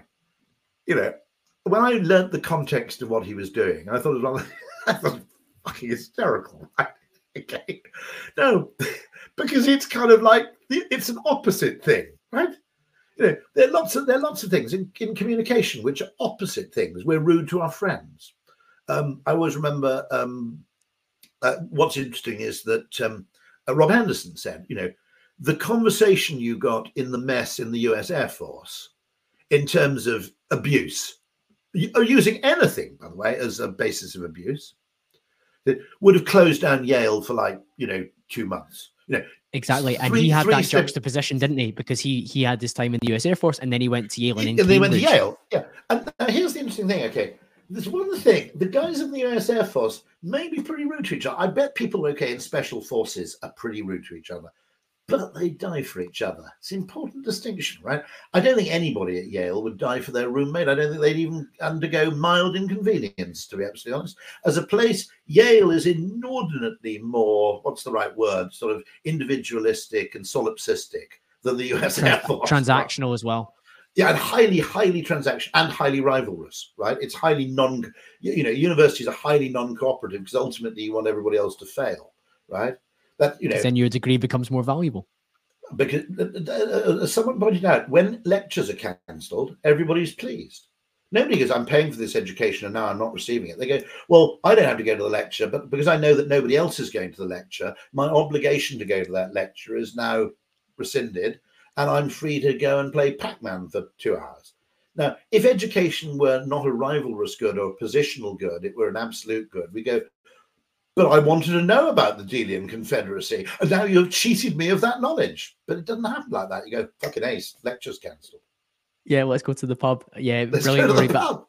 When I learnt the context of what he was doing, I thought it was fucking hysterical. Okay. No, because it's kind of like, it's an opposite thing, right? There are lots of things in communication which are opposite things. We're rude to our friends. I always remember what's interesting is that Rob Anderson said, the conversation you got in the mess in the US Air Force in terms of abuse, using anything, by the way, as a basis of abuse, that would have closed down Yale for 2 months. Exactly. And he had that juxtaposition, didn't he? Because he had his time in the US Air Force and then he went to Yale and they went to Yale. Yeah. And here's the interesting thing. Okay. There's one thing. The guys in the US Air Force may be pretty rude to each other. I bet people, in special forces are pretty rude to each other, but they die for each other. It's an important distinction, right? I don't think anybody at Yale would die for their roommate. I don't think they'd even undergo mild inconvenience, to be absolutely honest. As a place, Yale is inordinately more, what's the right word, sort of individualistic and solipsistic than the US Air Force. Transactional, right? As well. Yeah, and highly transactional and highly rivalrous, right? It's highly universities are highly non-cooperative because ultimately you want everybody else to fail, right? That then your degree becomes more valuable. Because as someone pointed out, when lectures are cancelled, everybody's pleased. Nobody goes, I'm paying for this education and now I'm not receiving it. They go, well, I don't have to go to the lecture, but because I know that nobody else is going to the lecture, my obligation to go to that lecture is now rescinded and I'm free to go and play Pac-Man for 2 hours. Now, if education were not a rivalrous good or a positional good, it were an absolute good, we go, but I wanted to know about the Delian Confederacy, and now you've cheated me of that knowledge. But it doesn't happen like that. You go, fucking ace, lecture's cancelled. Yeah, let's go to the pub. Yeah, brilliant. But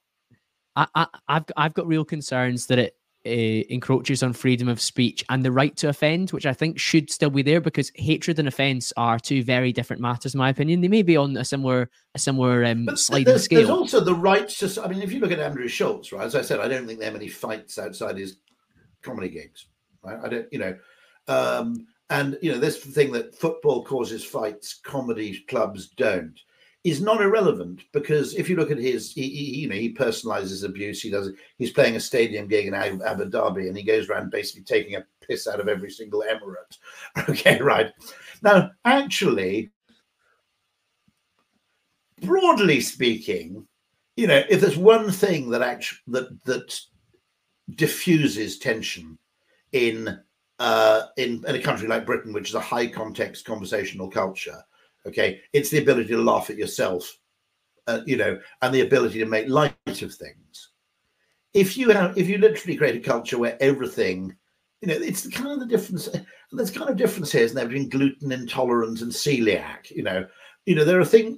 I've got real concerns that it encroaches on freedom of speech and the right to offend, which I think should still be there because hatred and offence are two very different matters, in my opinion. They may be on a similar sliding scale. There's also the right to. I mean, if you look at Andrew Schultz, right? As I said, I don't think there are many fights outside his comedy gigs, right? I don't, and this thing that football causes fights, comedy clubs don't, is not irrelevant because if you look at his, he personalizes abuse. He's playing a stadium gig in Abu Dhabi, and he goes around basically taking a piss out of every single emirate. Okay, right. Now, actually, broadly speaking, if there's one thing that diffuses tension in a country like Britain, which is a high context conversational culture, okay, it's the ability to laugh at yourself, and the ability to make light of things. If you literally create a culture where everything, it's the kind of the difference. There's kind of difference here, isn't there, between gluten intolerant and celiac. There are things,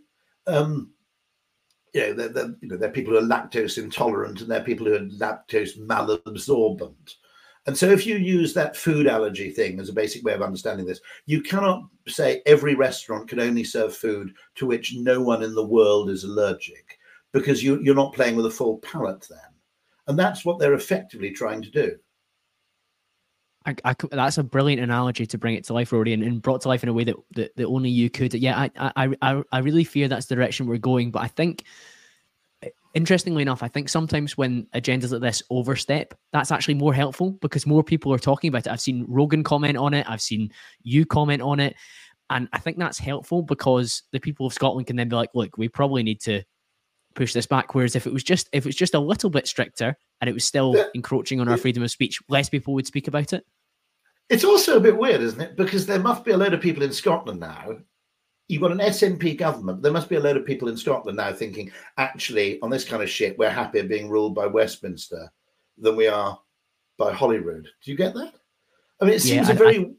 there are people who are lactose intolerant and there are people who are lactose malabsorbent. And so if you use that food allergy thing as a basic way of understanding this, you cannot say every restaurant can only serve food to which no one in the world is allergic, because you're not playing with a full palate then. And that's what they're effectively trying to do. That's a brilliant analogy to bring it to life, Rory, and brought to life in a way that only you could. Yeah, I really fear that's the direction we're going. But I think, interestingly enough, I think sometimes when agendas like this overstep, that's actually more helpful because more people are talking about it. I've seen Rogan comment on it. I've seen you comment on it. And I think that's helpful because the people of Scotland can then be like, look, we probably need to push this back. Whereas if it was just a little bit stricter and it was still encroaching on our freedom of speech, less people would speak about it. It's also a bit weird, isn't it? Because there must be a load of people in Scotland now you've got an SNP government. There must be a load of people in Scotland now thinking, actually, on this kind of shit, we're happier being ruled by Westminster than we are by Holyrood. Do you get that? I mean, it seems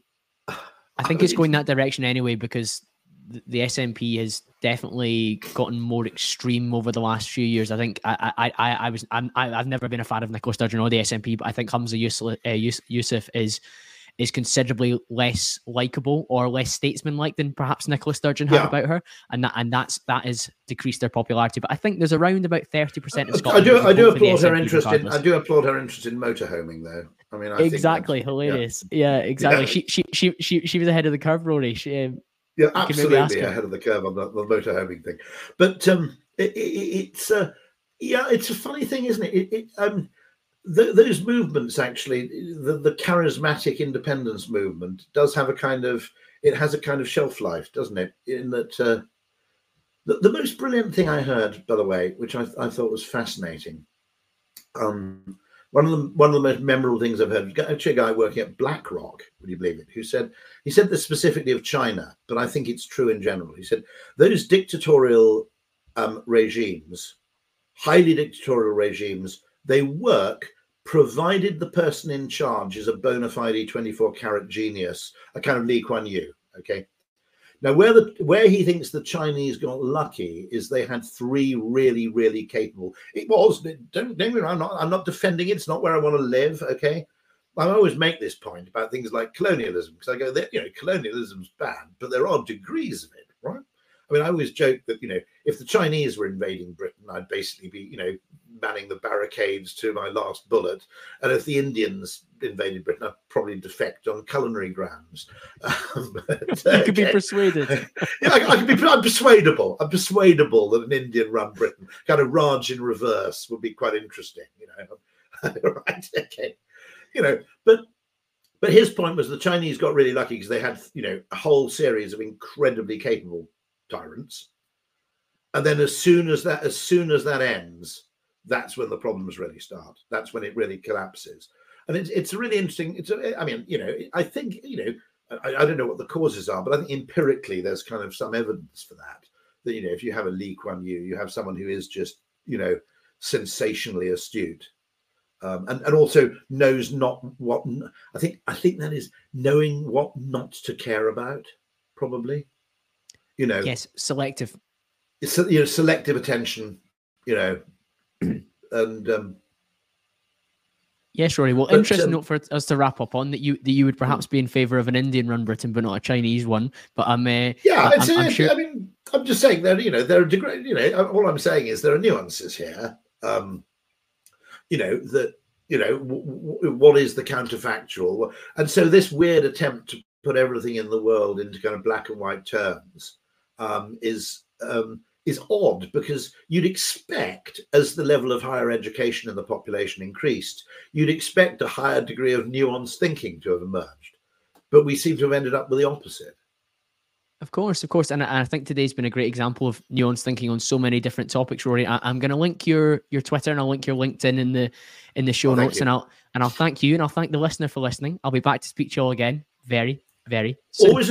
I think it's going that direction anyway, because the SNP has definitely gotten more extreme over the last few years. I think I've never been a fan of Nicola Sturgeon or the SNP, but I think Humza Yousaf is considerably less likable or less statesman-like than perhaps Nicola Sturgeon had about her, and that has decreased their popularity. But I think there's around about 30% of Scotland. I do applaud her interest in. I do applaud her interest in motorhoming, though. I mean, exactly, hilarious. Yeah, exactly. Yeah. She was ahead of the curve, Rory. Yeah, absolutely ahead of the curve on the motorhoming thing. But it's a funny thing, isn't it? Those movements, actually, the charismatic independence movement does have a kind of shelf life, doesn't it? In that the most brilliant thing I heard, by the way, which I thought was fascinating. One of the most memorable things I've heard, actually a guy working at BlackRock, would you believe it, he said this specifically of China, but I think it's true in general. He said those dictatorial regimes, highly dictatorial regimes, they work provided the person in charge is a bona fide 24-carat genius, a kind of Lee Kuan Yew. Okay. Now, where he thinks the Chinese got lucky is they had three really, really capable. Don't get me wrong, I'm not defending it. It's not where I want to live. Okay. I always make this point about things like colonialism, because I go, colonialism's bad, but there are degrees of it, right? I mean, I always joke that, if the Chinese were invading Britain, I'd basically be, manning the barricades to my last bullet. And if the Indians invaded Britain, I'd probably defect on culinary grounds. You could be persuaded. Yeah, I'm persuadable. I'm persuadable that an Indian run Britain, kind of Raj in reverse, would be quite interesting, right? Okay. But his point was the Chinese got really lucky because they had, a whole series of incredibly capable tyrants, and then as soon as that ends, that's when the problems really start. That's when it really collapses. And it's really interesting. I think I don't know what the causes are, but I think empirically there's kind of some evidence for that if you have a Lee Kuan Yew, you have someone who is just sensationally astute, and also knows not what. I think that is knowing what not to care about, probably. Yes, selective. It's selective attention, and yes, Rory. Well, interesting note for us to wrap up on that you would perhaps be in favour of an Indian-run Britain, but not a Chinese one. But I'm sure. I mean, I'm just saying that there are degrees. All I'm saying is there are nuances here. What is the counterfactual, and so this weird attempt to put everything in the world into kind of black and white terms is odd, because you'd expect, as the level of higher education in the population increased, you'd expect a higher degree of nuanced thinking to have emerged, but we seem to have ended up with the opposite. Of course, and I think today's been a great example of nuanced thinking on so many different topics, Rory. I'm going to link your Twitter and I'll link your LinkedIn in the show notes, and I'll thank you and I'll thank the listener for listening. I'll be back to speak to you all again very, very soon. Always